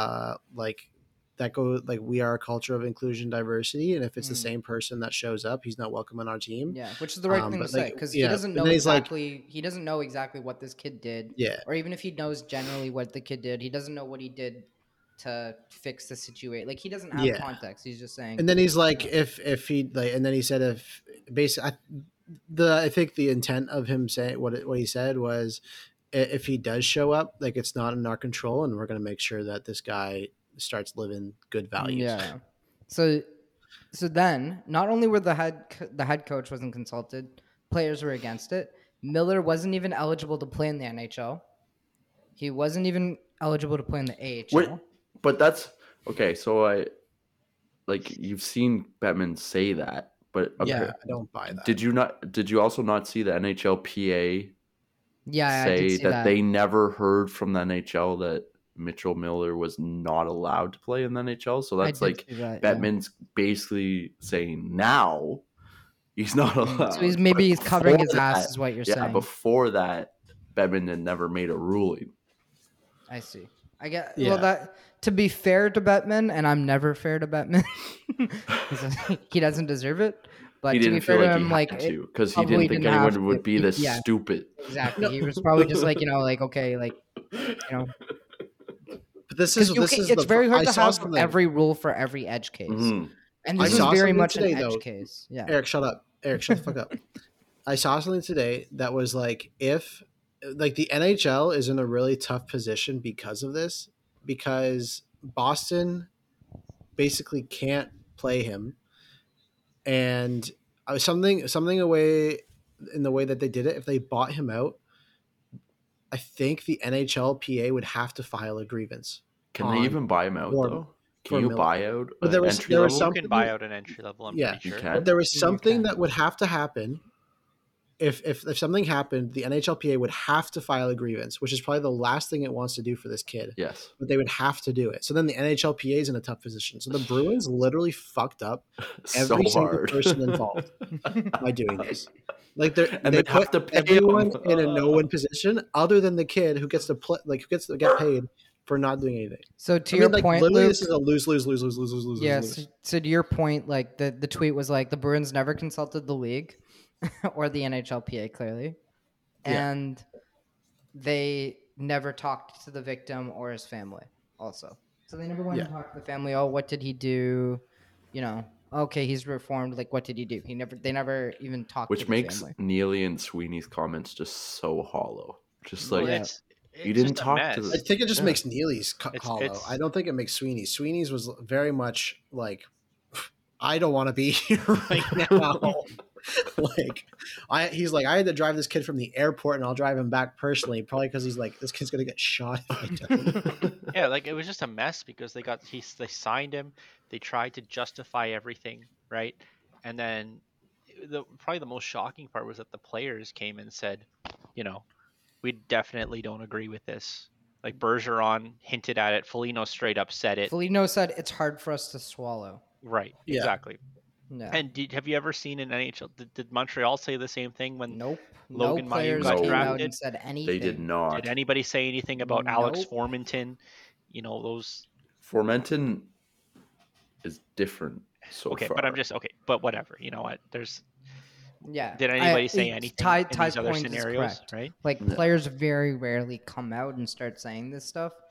we are a culture of inclusion, diversity, and if it's the same person that shows up, he's not welcome on our team. Yeah, which is the right thing to but, say like, because yeah, he doesn't and know then he's like- exactly. He doesn't know exactly what this kid did. Yeah. Or even if he knows generally what the kid did, he doesn't know what he did to fix the situation. Like he doesn't have Yeah. context. He's just saying. And then he's like, if he like, and then he said if basically, I think the intent of him saying what he said was, if he does show up, like it's not in our control, and we're going to make sure that this guy starts living good values. Yeah. So then, not only were the head coach wasn't consulted, players were against it. Miller wasn't even eligible to play in the NHL. He wasn't even eligible to play in the AHL. Wait, but that's okay. So you've seen Bettman say that, but okay. Yeah, I don't buy that. Did you also not see the NHLPA Yeah, I say did see that they never heard from the NHL that Mitchell Miller was not allowed to play in the NHL? So that's I did like see that, yeah. Bettman's basically saying now he's not allowed. So he's covering his Before ass, that- is what you're yeah, saying. before that, Bettman had never made a ruling. I see. I get. Yeah. Well, that to be fair to Bettman, and I'm never fair to Bettman. He doesn't deserve it. But He to be didn't fair feel to like him, he like had to because he probably didn't think didn't have anyone would to. be this Yeah. stupid. exactly, he was probably just like like okay, like But this 'cause is it's very hard I to saw have something. every rule for every edge case, Mhm. and I this is saw very something much today, an edge though. case. Yeah. Eric, shut up. Eric, shut the fuck up. I saw something today that was like, if like the NHL is in a really tough position because of this, because Boston basically can't play him, and something away in the way that they did it. If they bought him out, I think the NHLPA would have to file a grievance. Can on- they even buy him out for- though? for Can you Miller. buy out But there an was- entry there was level? some- You can buy out an entry level, I'm Yeah. pretty sure. You can. But there was You something can. that would have to happen. If something happened, the NHLPA would have to file a grievance, which is probably the last thing it wants to do for this kid. Yes. But they would have to do it. So then the NHLPA is in a tough position. So the Bruins literally fucked up So every single hard. person involved by doing this. Like And they they have put to pay everyone them. in a no-win position, other than the kid who gets to play, like who gets to get paid for not doing anything. So to I your mean, like point, literally, Luke, this is a lose. yes. So to your point, like the tweet was like the Bruins never consulted the league or the NHLPA clearly, Yeah. and they never talked to the victim or his family also. So they never went and talked to the family. Oh, what did he do? Okay, he's reformed. Like, what did he do? They never even talked to Which the makes family. Neely and Sweeney's comments just so hollow. Just like Yeah. It's You didn't just a talk to mess. the- I think it just Yeah. makes Neely's It's- hollow. it's- I don't think it makes Sweeney's. Sweeney's was very much like, I don't want to be here right now. He's like, I had to drive this kid from the airport, and I'll drive him back personally, probably because he's like, this kid's gonna get shot if I don't. Yeah, like it was just a mess because they signed him, they tried to justify everything, right? And then probably the most shocking part was that the players came and said, we definitely don't agree with this. Like Bergeron hinted at it, Foligno straight up said it. Foligno said it's hard for us to swallow. Right, Yeah. exactly. Yeah. And have you ever seen an NHL? Did Montreal say the same thing when? Nope. Logan no Mailloux players got came out drafted? and said anything. they did not. Did anybody say anything about Alex Nope. Formenton? Those. Formenton is different. So Okay, far. but I'm just okay. But whatever. You know what? Yeah. Did anybody say anything Ty's in these other point is scenarios? correct. Right? Like players very rarely come out and start saying this stuff.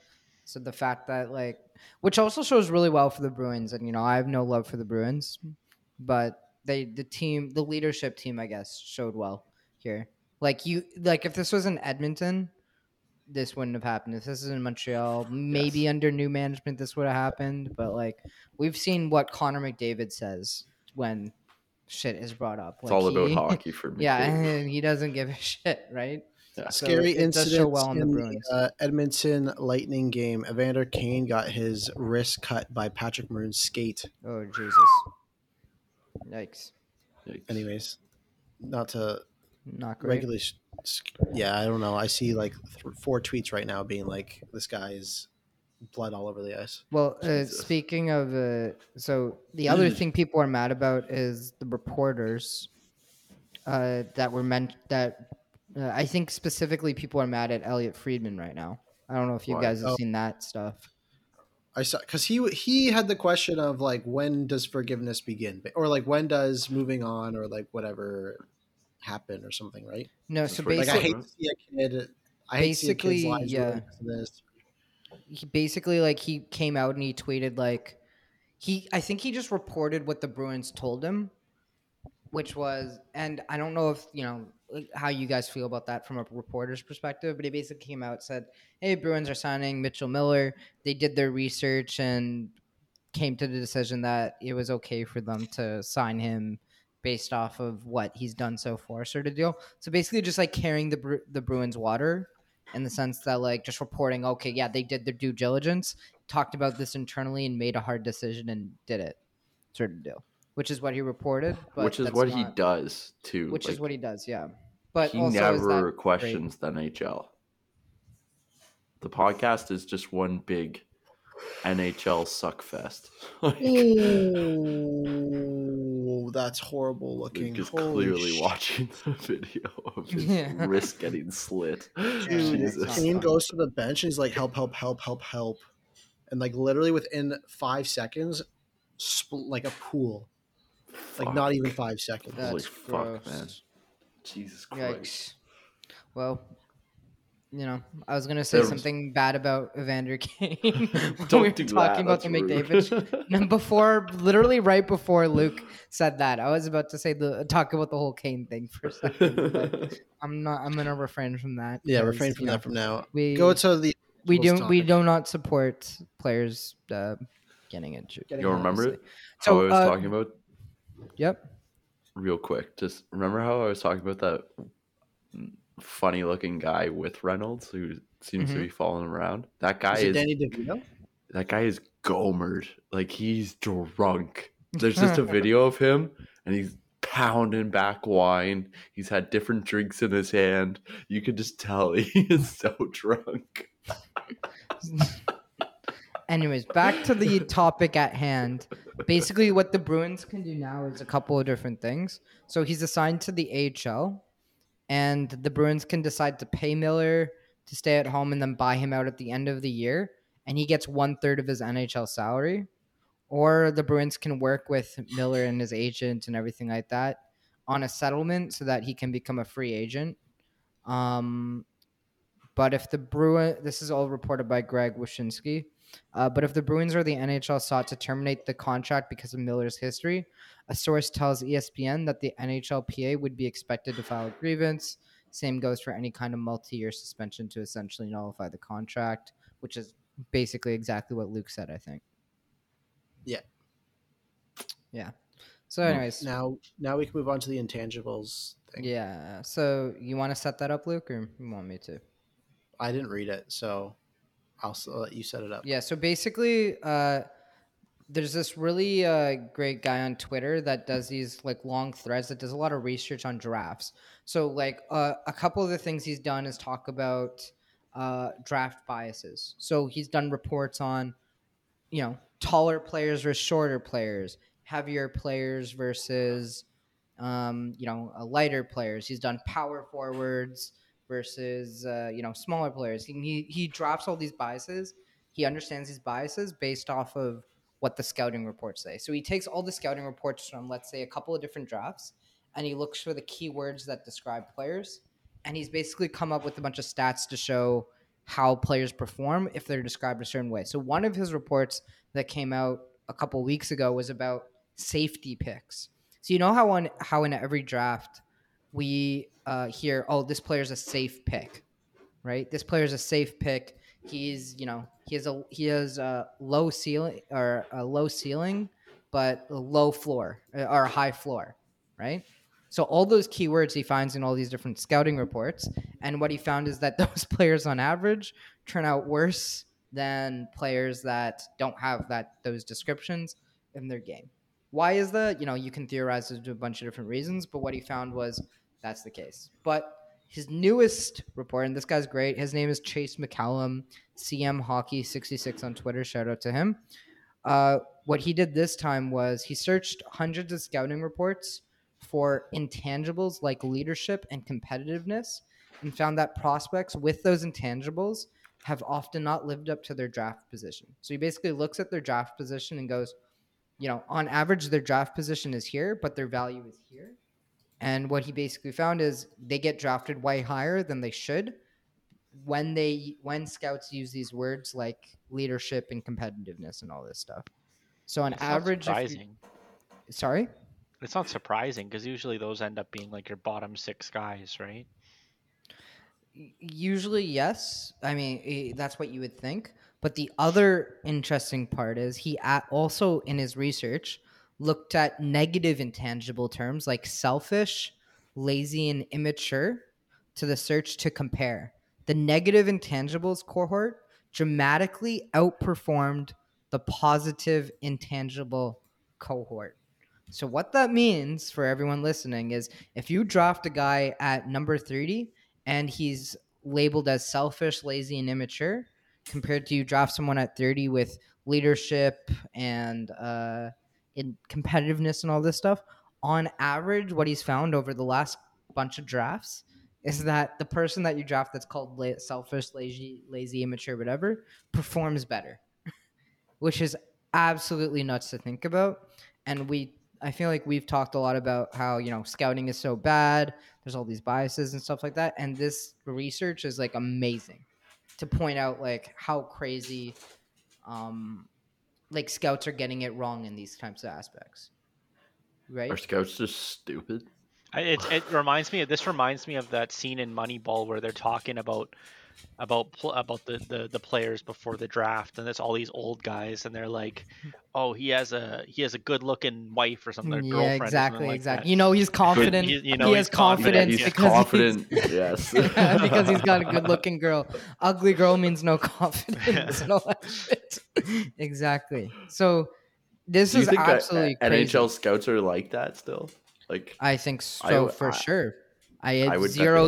So the fact that like, which also shows really well for the Bruins, and I have no love for the Bruins, but the leadership team, I guess, showed well here. Like if this was in Edmonton, this wouldn't have happened. If this is in Montreal, maybe Yes. under new management, this would have happened. But like, we've seen what Connor McDavid says when shit is brought up. It's Like, all about hockey for me. yeah, and he doesn't give a shit, right? Yeah. So Scary it does show incident well on the in Bruins. the Edmonton Lightning game. Evander Kane got his wrist cut by Patrick Maroon's skate. Oh Jesus! Yikes! Yikes. Anyways, not to Not great. regularly. Yeah, I don't know. I see like 4 tweets right now being like, "This guy is blood all over the ice." Well, Jesus. speaking of, so the other thing people are mad about is the reporters that were meant that I think specifically people are mad at Elliot Friedman right now. I don't know if you Why? guys have Oh. seen that stuff. I saw because he had the question of like, when does forgiveness begin, or like when does moving on, or like whatever happen or something, right? No, That's so what- Like I basically, hate to see a kid. I hate to see a kid's Basically, lives yeah. ruined because of this. he came out and he tweeted like I think he just reported what the Bruins told him, which was, and I don't know if like, how you guys feel about that from a reporter's perspective, but he basically came out and said, "Hey, Bruins are signing Mitchell Miller. They did their research and came to the decision that it was okay for them to sign him based off of what he's done so far," sort of deal. So basically, just like carrying the Bruins water in the sense that like just reporting, okay, yeah, they did their due diligence, talked about this internally, and made a hard decision and did it, sort of deal. Which is what he reported, but Which is that's what he not- does too. Which is Like, what he does, yeah. But he also, is never that questions the NHL. The podcast is just one big NHL suckfest. Like, Oh, that's horrible looking. Luke is Holy clearly shit. watching the video of his Yeah. wrist getting slit. Dude, Jesus. Kane goes to the bench and he's like, help, help, help, help, help. And like literally within 5 seconds, like a pool. Like not even Fuck. 5 seconds. Holy That's fuck, gross. man. Jesus Christ. Yikes. Well, I was gonna say There was- something bad about Evander Kane when Don't we were do talking that. about the That's rude. McDavid. And before, literally right before Luke said that, I was about to say talk about the whole Kane thing for a second. But I'm not. I'm gonna refrain from that. Yeah, because, refrain from that from now. We Go to the we Bulls do we topic. do not support players getting injured. Getting You remember obviously. how So, I was talking about Yep. real quick? Just remember how I was talking about that funny looking guy with Reynolds who seems to Mhm. be following him around? That guy Is it is Danny DeVito? that guy is gomered. Like he's drunk. There's just a video of him and he's pounding back wine. He's had different drinks in his hand. You could just tell he is so drunk. Anyways, back to the topic at hand. Basically, what the Bruins can do now is a couple of different things. So he's assigned to the AHL, and the Bruins can decide to pay Miller to stay at home and then buy him out at the end of the year, and he gets 1/3 of his NHL salary. Or the Bruins can work with Miller and his agent and everything like that on a settlement so that he can become a free agent. But if the this is all reported by Greg Wyshynski. But if the Bruins or the NHL sought to terminate the contract because of Miller's history, a source tells ESPN that the NHLPA would be expected to file a grievance. Same goes for any kind of multi-year suspension to essentially nullify the contract, which is basically exactly what Luke said, I think. Yeah. Yeah. So anyways, Now we can move on to the intangibles thing. yeah. So you want to set that up, Luke, or you want me to? I didn't read it, so I'll let you set it up. Yeah, so basically, there's this really great guy on Twitter that does these like long threads that does a lot of research on drafts. So like a couple of the things he's done is talk about draft biases. So he's done reports on, taller players versus shorter players, heavier players versus, lighter players. He's done power forwards versus smaller players. He drops all these biases. He understands these biases based off of what the scouting reports say. So he takes all the scouting reports from, let's say, a couple of different drafts, and he looks for the keywords that describe players, and he's basically come up with a bunch of stats to show how players perform if they're described a certain way. So one of his reports that came out a couple weeks ago was about safety picks. So you know how in every draft we hear, oh, this player's a safe pick, right? This player's a safe pick. He's, he has a low ceiling but a low floor or a high floor, right? So all those keywords he finds in all these different scouting reports, and what he found is that those players on average turn out worse than players that don't have those descriptions in their game. Why is that? You can theorize to a bunch of different reasons, but what he found was that's the case. But his newest report, and this guy's great. His name is Chase McCallum, CM Hockey 66 on Twitter. Shout out to him. What he did this time was he searched hundreds of scouting reports for intangibles like leadership and competitiveness, and found that prospects with those intangibles have often not lived up to their draft position. So he basically looks at their draft position and goes, on average, their draft position is here, but their value is here. And what he basically found is they get drafted way higher than they should when scouts use these words like leadership and competitiveness and all this stuff. So on average, sorry? It's not surprising because usually those end up being like your bottom 6 guys, right? Usually, yes. I mean, that's what you would think. But the other interesting part is he also in his research looked at negative intangible terms like selfish, lazy, and immature to the search to compare. The negative intangibles cohort dramatically outperformed the positive intangible cohort. So what that means for everyone listening is if you draft a guy at number 30 and he's labeled as selfish, lazy, and immature, compared to you draft someone at 30 with leadership and in competitiveness and all this stuff, on average, what he's found over the last bunch of drafts is that the person that you draft that's called selfish, lazy, immature, whatever, performs better, which is absolutely nuts to think about. And I feel like we've talked a lot about how, scouting is so bad. There's all these biases and stuff like that. And this research is like amazing to point out like how crazy like scouts are getting it wrong in these types of aspects. Right? Are scouts just stupid? It reminds me of that scene in Moneyball where they're talking about the players before the draft, and there's all these old guys, and they're like, "Oh, he has a good looking wife or something." Yeah, exactly. Like he's confident. He has confidence. He's confident. Yes, because he's got a good looking girl. Ugly girl means no confidence and all that shit. Exactly. So this is absolutely crazy. NHL scouts are like that still. Like I think so for sure. I have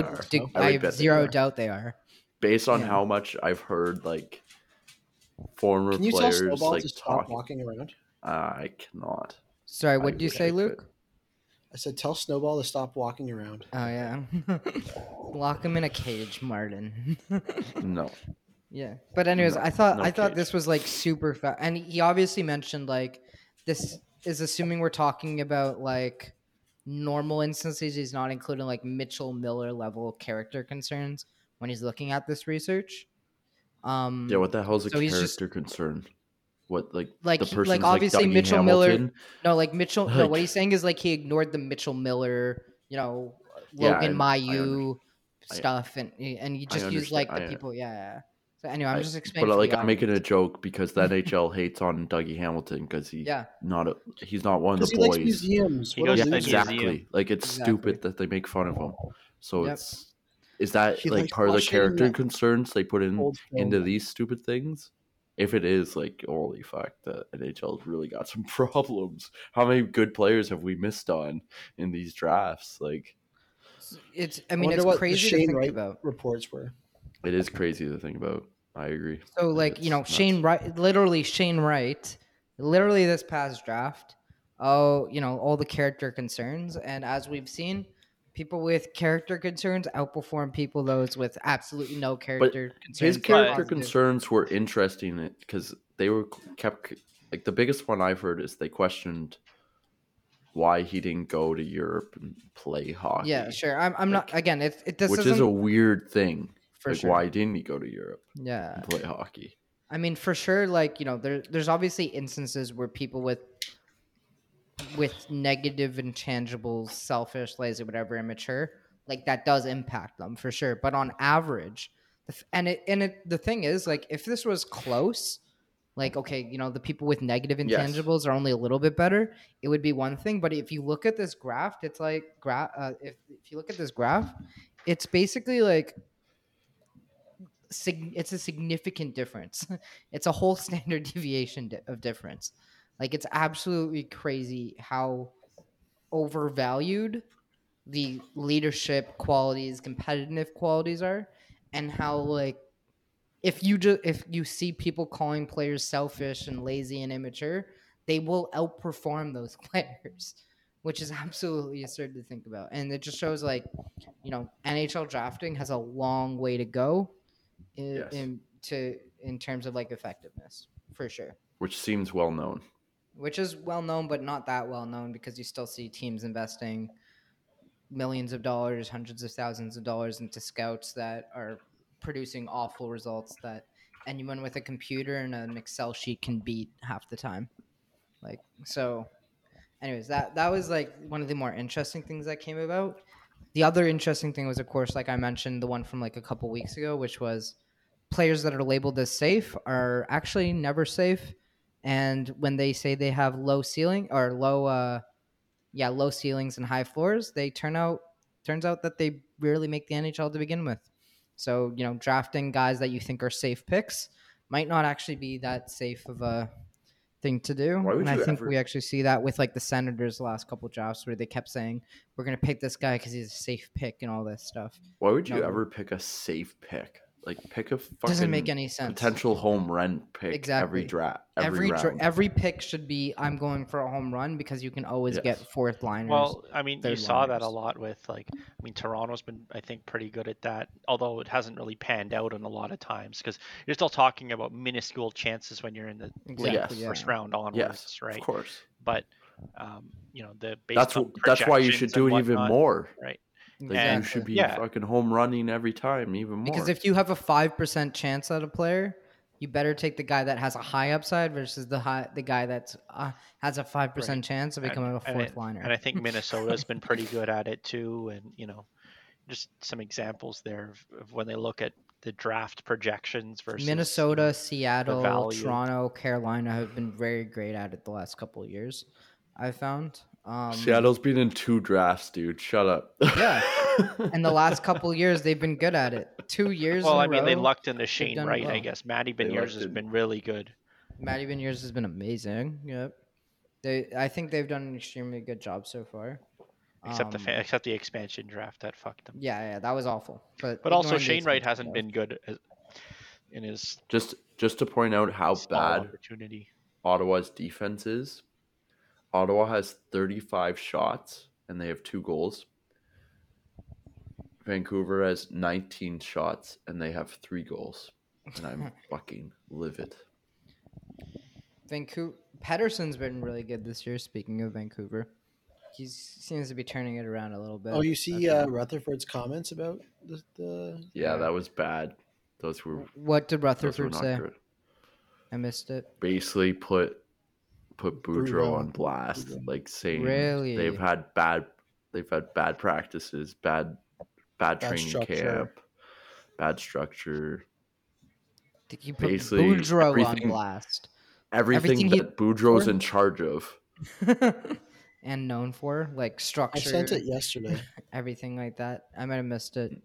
zero doubt they are. Based on how much I've heard, like former Can you players tell Snowball like to stop talking. walking around? I cannot. Sorry, what did you say, Luke? I said tell Snowball to stop walking around. Oh yeah, lock him in a cage, Martin. No. Yeah, but anyways, I thought this was like super fast, and he obviously mentioned like this is assuming we're talking about like normal instances. He's not including like Mitchell Miller level character concerns when he's looking at this research. Yeah, what the hell is a character concern? What the person's like obviously like Mitchell Hamilton? Miller. No, like Mitchell. No, what he's saying is like he ignored the Mitchell Miller, Logan Mailloux stuff, and he just used like the people. Yeah. So anyway, I'm just explaining. But like I'm making a joke because the NHL hates on Dougie Hamilton because he's not one of the boys. Likes museums. Exactly. Like it's stupid that they make fun of him. So is that like part of the character concerns they put into these stupid things? If it is, like, holy fuck, the NHL's really got some problems. How many good players have we missed on in these drafts? Like, it's crazy to think about. Reports were. It is crazy to think about. I agree. So, like, Shane Wright, literally this past draft, all the character concerns. And as we've seen, people with character concerns outperform people those with absolutely no character concerns. His character concerns were interesting because they were kept like the biggest one I've heard is they questioned why he didn't go to Europe and play hockey. Yeah, sure. I'm not again. This which is a weird thing. For like, sure. why didn't he go to Europe Yeah. and play hockey? I mean, for sure, like, there's obviously instances where people with negative intangibles, selfish, lazy, whatever, immature, like that does impact them for sure. But on average, the thing is, like, if this was close, like, okay, the people with negative Yes. intangibles are only a little bit better, it would be one thing. But if you look at this graph, it's like if you look at this graph, it's basically like it's a significant difference. It's a whole standard deviation of difference. Like, it's absolutely crazy how overvalued the leadership qualities, competitive qualities are, and how, like, if you see people calling players selfish and lazy and immature, they will outperform those players, which is absolutely absurd to think about. And it just shows, like, NHL drafting has a long way to go Yes. in terms of, like, effectiveness, for sure. Which seems well known. Which is well known, but not that well known, because you still see teams investing millions of dollars, hundreds of thousands of dollars into scouts that are producing awful results that anyone with a computer and an Excel sheet can beat half the time. Like, so anyways, that was like one of the more interesting things that came about. The other interesting thing was, of course, like I mentioned, the one from like a couple weeks ago, which was players that are labeled as safe are actually never safe. And when they say they have low ceiling or low ceilings and high floors, turns out that they rarely make the NHL to begin with. So, drafting guys that you think are safe picks might not actually be that safe of a thing to do. Why would And I you think ever- we actually see that with like the Senators the last couple drafts, where they kept saying, we're going to pick this guy because he's a safe pick and all this stuff. Why would you No. ever pick a safe pick? Like, pick a fucking Doesn't make any sense. potential home run pick Exactly. every draft, every round. Every pick should be, I'm going for a home run, because you can always get fourth liners. Well, I mean, you third saw that a liners. lot with, like, I mean, Toronto's been, I think, pretty good at that, although it hasn't really panned out in a lot of times, because you're still talking about minuscule chances when you're in the Exactly, Yes. first round onwards, Yes, right? of course. But, the based on That's why you projections should do and it even whatnot, more. right? Like, And- you should be yeah. fucking home running every time, even more. Because if you have a 5% chance at a player, you better take the guy that has a high upside versus the guy that's has a 5% chance of becoming a fourth liner. And I think Minnesota's been pretty good at it too. And, just some examples there of when they look at the draft projections versus Minnesota, Seattle, value. Toronto, Carolina have been very great at it the last couple of years, I found. Seattle's been in 2 drafts, dude. Shut up. Yeah. And the last couple of years, they've been good at it. 2 years Well, in I a mean, they row, lucked into Shane done Wright, I well. guess. Matty They Beniers lucked has in- been really good. Matty Beniers has been amazing. Yep. I think they've done an extremely good job so far. Except the expansion draft that fucked them. Yeah, that was awful. But also, ignoring the Shane Wright expansion hasn't draft. been good in his Just to point out how small bad opportunity. Ottawa's defense is. Ottawa has 35 shots and they have 2 goals. Vancouver has 19 shots and they have 3 goals. And I'm fucking livid. Vancouver Pedersen's been really good this year. Speaking of Vancouver, he seems to be turning it around a little bit. Oh, you see Okay. Rutherford's comments about the Yeah, that was bad. Those were What did those were Rutherford not say? good. I missed it. Basically put Boudreaux Boudreaux. on blast, like saying Really? they've had bad practices, bad training structure. camp, bad structure. Did you put Basically, Boudreaux on everything- blast? Everything Everything he- that Boudreaux's in charge of. And known for, like, I structure, sent it yesterday. everything like that. I might have missed it.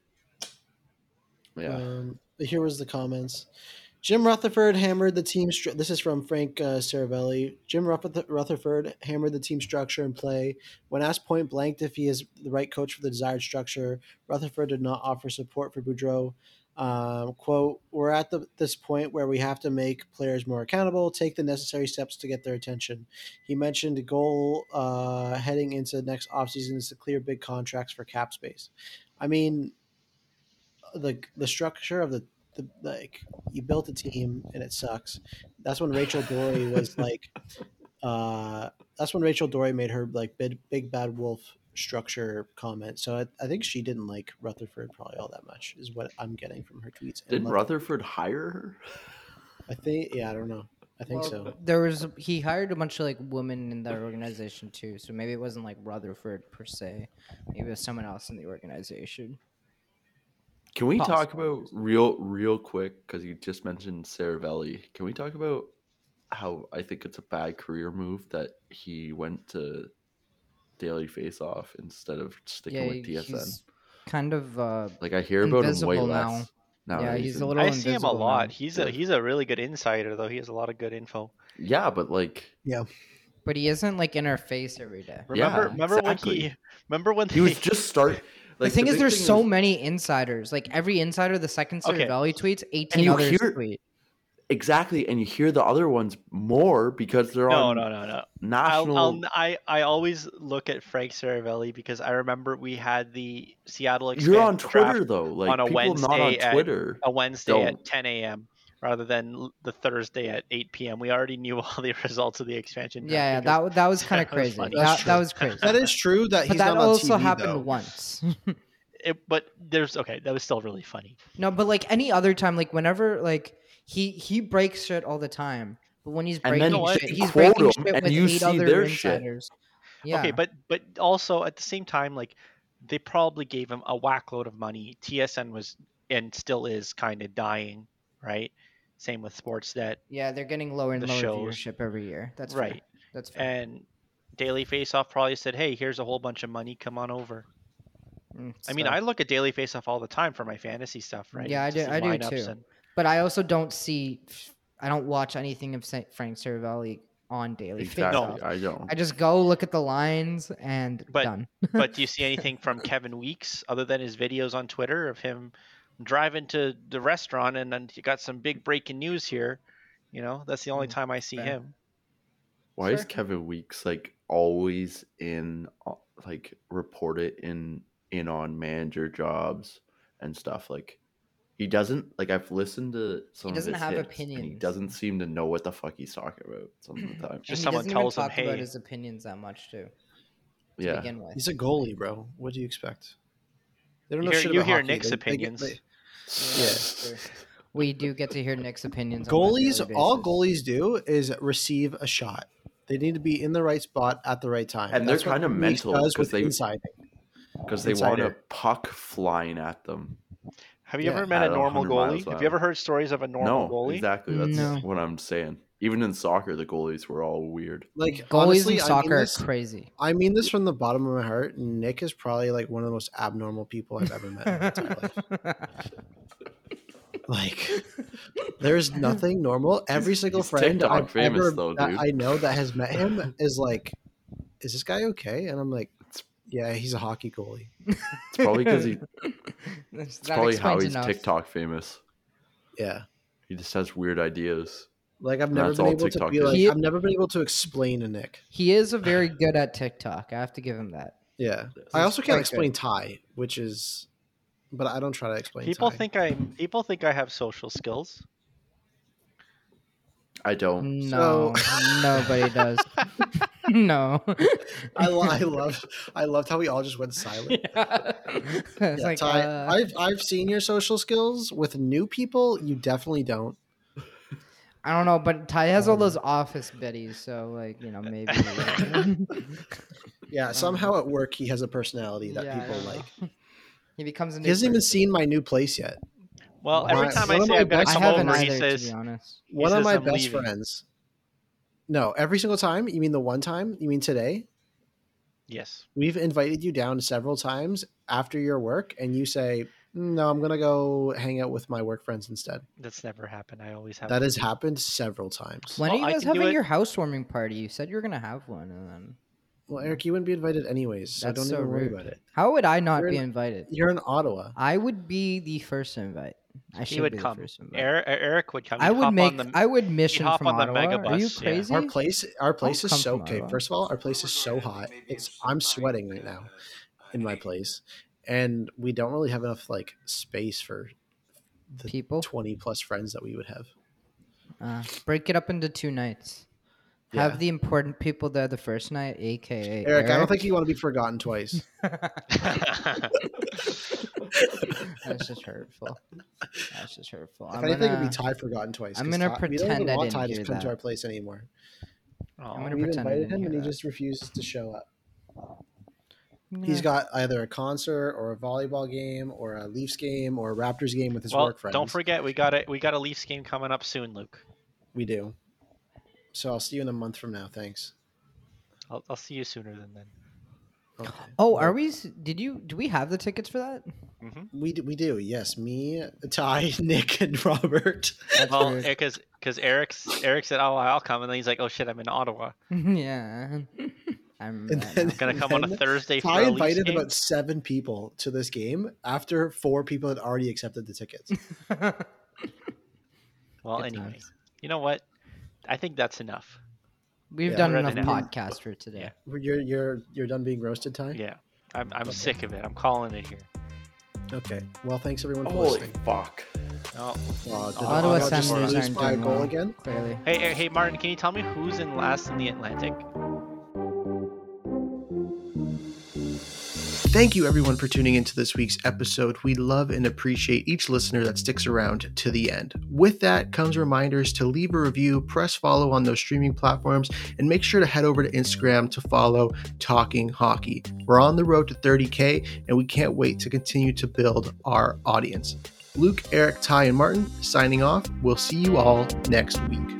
Yeah. Here was the comments. Jim Rutherford hammered the team. This is from Frank Saravelli. Jim Rutherford hammered the team structure and play. When asked point blank if he is the right coach for the desired structure, Rutherford did not offer support for Boudreaux. Quote, we're at this point where we have to make players more accountable, take the necessary steps to get their attention. He mentioned a goal heading into next offseason is to clear big contracts for cap space. I mean, the structure of the like, you built a team and it sucks. That's when Rachel Dory was like, that's when Rachel Dory made her like big bad wolf structure comment. So I think she didn't like Rutherford probably all that much, is what I'm getting from her tweets. And Didn't like, Rutherford hire her? I think, yeah, I don't know. I think so. He hired a bunch of like women in that organization too, so maybe it wasn't like Rutherford per se. Maybe it was someone else in the organization. Can we talk Possible. about real quick, because you just mentioned Saravelli? Can we talk about how I think it's a bad career move that he went to Daily Face Off instead of sticking with TSN? He's kind of Like, I hear about him way invisible less now. Yeah, nowadays. he's a and- little I see him a invisible lot. now. He's a really good insider though. He has a lot of good info. Yeah, but like, But he isn't like in our face every day. Yeah, Remember exactly. when he was just start. The Like, thing is, big there's thing so many insiders. Like every insider, the second Okay. Cervelli tweets, 18 you others hear- tweet. Exactly, and you hear the other ones more because they're no. on national. I always look at Frank Saravelli because I remember we had the Seattle You're on expansion draft Twitter though, like on a people not on Wednesday Twitter. a Wednesday don't. at 10 a.m. rather than the Thursday at 8 p.m. We already knew all the results of the expansion draft. Yeah, because that was kind of that was crazy. funny. That's That true. was crazy. That is true that But he's that not on also TV, happened though. once. But that was still really funny. No, but like any other time, like whenever like he breaks shit all the time. But when he's And breaking then shit, they he's quote breaking him, shit and with you 8 see other their shit. insiders. Yeah. Okay, but also at the same time, like they probably gave him a whackload of money. TSN was and still is kind of dying, right? Same with Sportsnet, yeah, they're getting lower and the lower shows. viewership every year. That's right? Fair. That's fair. And Daily Faceoff probably said, "Hey, here's a whole bunch of money. Come on over." I mean, So- I look at Daily Faceoff all the time for my fantasy stuff, right? Yeah, And to see I do lineups too. and- But I also don't see. I don't watch anything of Frank Cervelli on Daily Exactly, Faceoff. I don't. I just go look at the lines and But- done. But do you see anything from Kevin Weeks other than his videos on Twitter of him driving to the restaurant and then you got some big breaking news here? You know, that's the only time I see fair. him. Why is Sure. Kevin Weeks like always in like reported in on manager jobs and stuff? Like he doesn't like I've listened to some doesn't of his have hits, and he opinions. doesn't seem to know what the fuck he's talking about some of the time. And Just he someone doesn't even tells him, talk about "Hey." his opinions that much too. To Yeah. begin with. He's a goalie, bro. What do you expect? They don't You know hear- shit you about hear hockey. Nick's They get- opinions. Yeah. We do get to hear Nick's opinions. on a Goalies, daily all basis. goalies do is receive a shot. They need to be in the right spot at the right time. And they're That's what kinda Nick mental, does 'cause with they- insiding. Because they want a Insider. puck flying at them. Have you Yeah, ever met a at normal 100 miles goalie? an Have you hour. ever heard stories of a normal No, goalie? exactly. That's No. what I'm saying. Even in soccer, the goalies were all weird. Like Goalies honestly, in I mean soccer this- are crazy. I mean this from the bottom of my heart. Nick is probably like one of the most abnormal people I've ever met in my entire life. Like, there's nothing normal. Every single he's friend TikTok I've famous, ever though, that dude. I know that has met him is like, "Is this guy okay?" And I'm like, "Yeah, he's a hockey goalie." It's probably because he. That's It's probably how explains he's enough. TikTok famous. Yeah, He just has weird ideas. like I've never That's been all able to TikTok be is. like, He- I've never been able to explain a Nick. He is a very good at TikTok. I have to give him that. Yeah, Yes. I also can't quite explain Ty, which is, but I don't try to explain. People Ty. think I have social skills. I don't. No, nobody does. No. I loved how we all just went silent. It's Yeah, like, Ty, I've seen your social skills with new people. You definitely don't. I don't know, but Ty has all those office biddies, so like maybe. Yeah, somehow at work he has a personality that Yeah, I people don't know. like. He becomes a new He hasn't even person. seen my new place yet. Well, One every of time my I say I'm gonna best- I come haven't over, he either, says, to be honest. he One of says, my "I'm best leaving." friends. No, every single time. You mean the one time? You mean today? Yes. We've invited you down several times after your work, and you say, "No, I'm gonna go hang out with my work friends instead." That's never happened. I always have. That has happened several times. When Well, are you I guys can do having it- your housewarming party? You said you were gonna have one, and then Well, Eric, you wouldn't be invited anyways, so That's don't so even worry rude. about it. how would I not You're be in- invited? You're in Ottawa. I would be the first invite. I should he would be come. the first invite. Eric would come. I He'd would hop make. on the- I would mission hop from on the Ottawa. mega Are you bus, yeah. crazy? Our place I'll is come so from okay. Ottawa. First of all, our place is so hot. I'm sweating right now in my place, and we don't really have enough like space for the People 20 plus friends that we would have. break it up into 2 nights. Have the important people there the first night, aka Eric, I don't think you want to be forgotten twice. That's just hurtful. That's just hurtful. If anything, it'd be Ty forgotten twice. I'm gonna we don't pretend even I want didn't Ty to hear come to that. our place anymore. I'm gonna We've pretend I invited didn't him, and he hear that. just refuses to show up. I'm He's gonna- got either a concert or a volleyball game or a Leafs game or a Raptors game with his Well, work friends. don't forget we got a Leafs game coming up soon, Luke. We do. So I'll see you in a month from now. Thanks. I'll see you sooner than then. Okay. Oh, are we? Do we have the tickets for that? We do. Yes, me, Ty, Nick, and Robert. Well, weird. because Eric said, "Oh, I'll come," and then he's like, "Oh shit, I'm in Ottawa. Yeah. I'm And then- I'm gonna come on a then Thursday for Ty a Leafs invited game." about 7 people to this game after 4 people had already accepted the tickets. Well, Good anyway, times. you know what? I think that's enough. We've Yeah. done We're enough ready now. podcast for today. You're done being roasted, Ty? Yeah, I'm sick of it. I'm calling it here. Okay. Well, thanks everyone for Holy listening. fuck. Oh. Did Ottawa Ottawa just Senators lose aren't by a doing goal well. again? Clearly. Hey, Martin, can you tell me who's in last in the Atlantic? Thank you, everyone, for tuning into this week's episode. We love and appreciate each listener that sticks around to the end. With that comes reminders to leave a review, press follow on those streaming platforms, and make sure to head over to Instagram to follow Talking Hockey. We're on the road to 30K, and we can't wait to continue to build our audience. Luke, Eric, Ty, and Martin signing off. We'll see you all next week.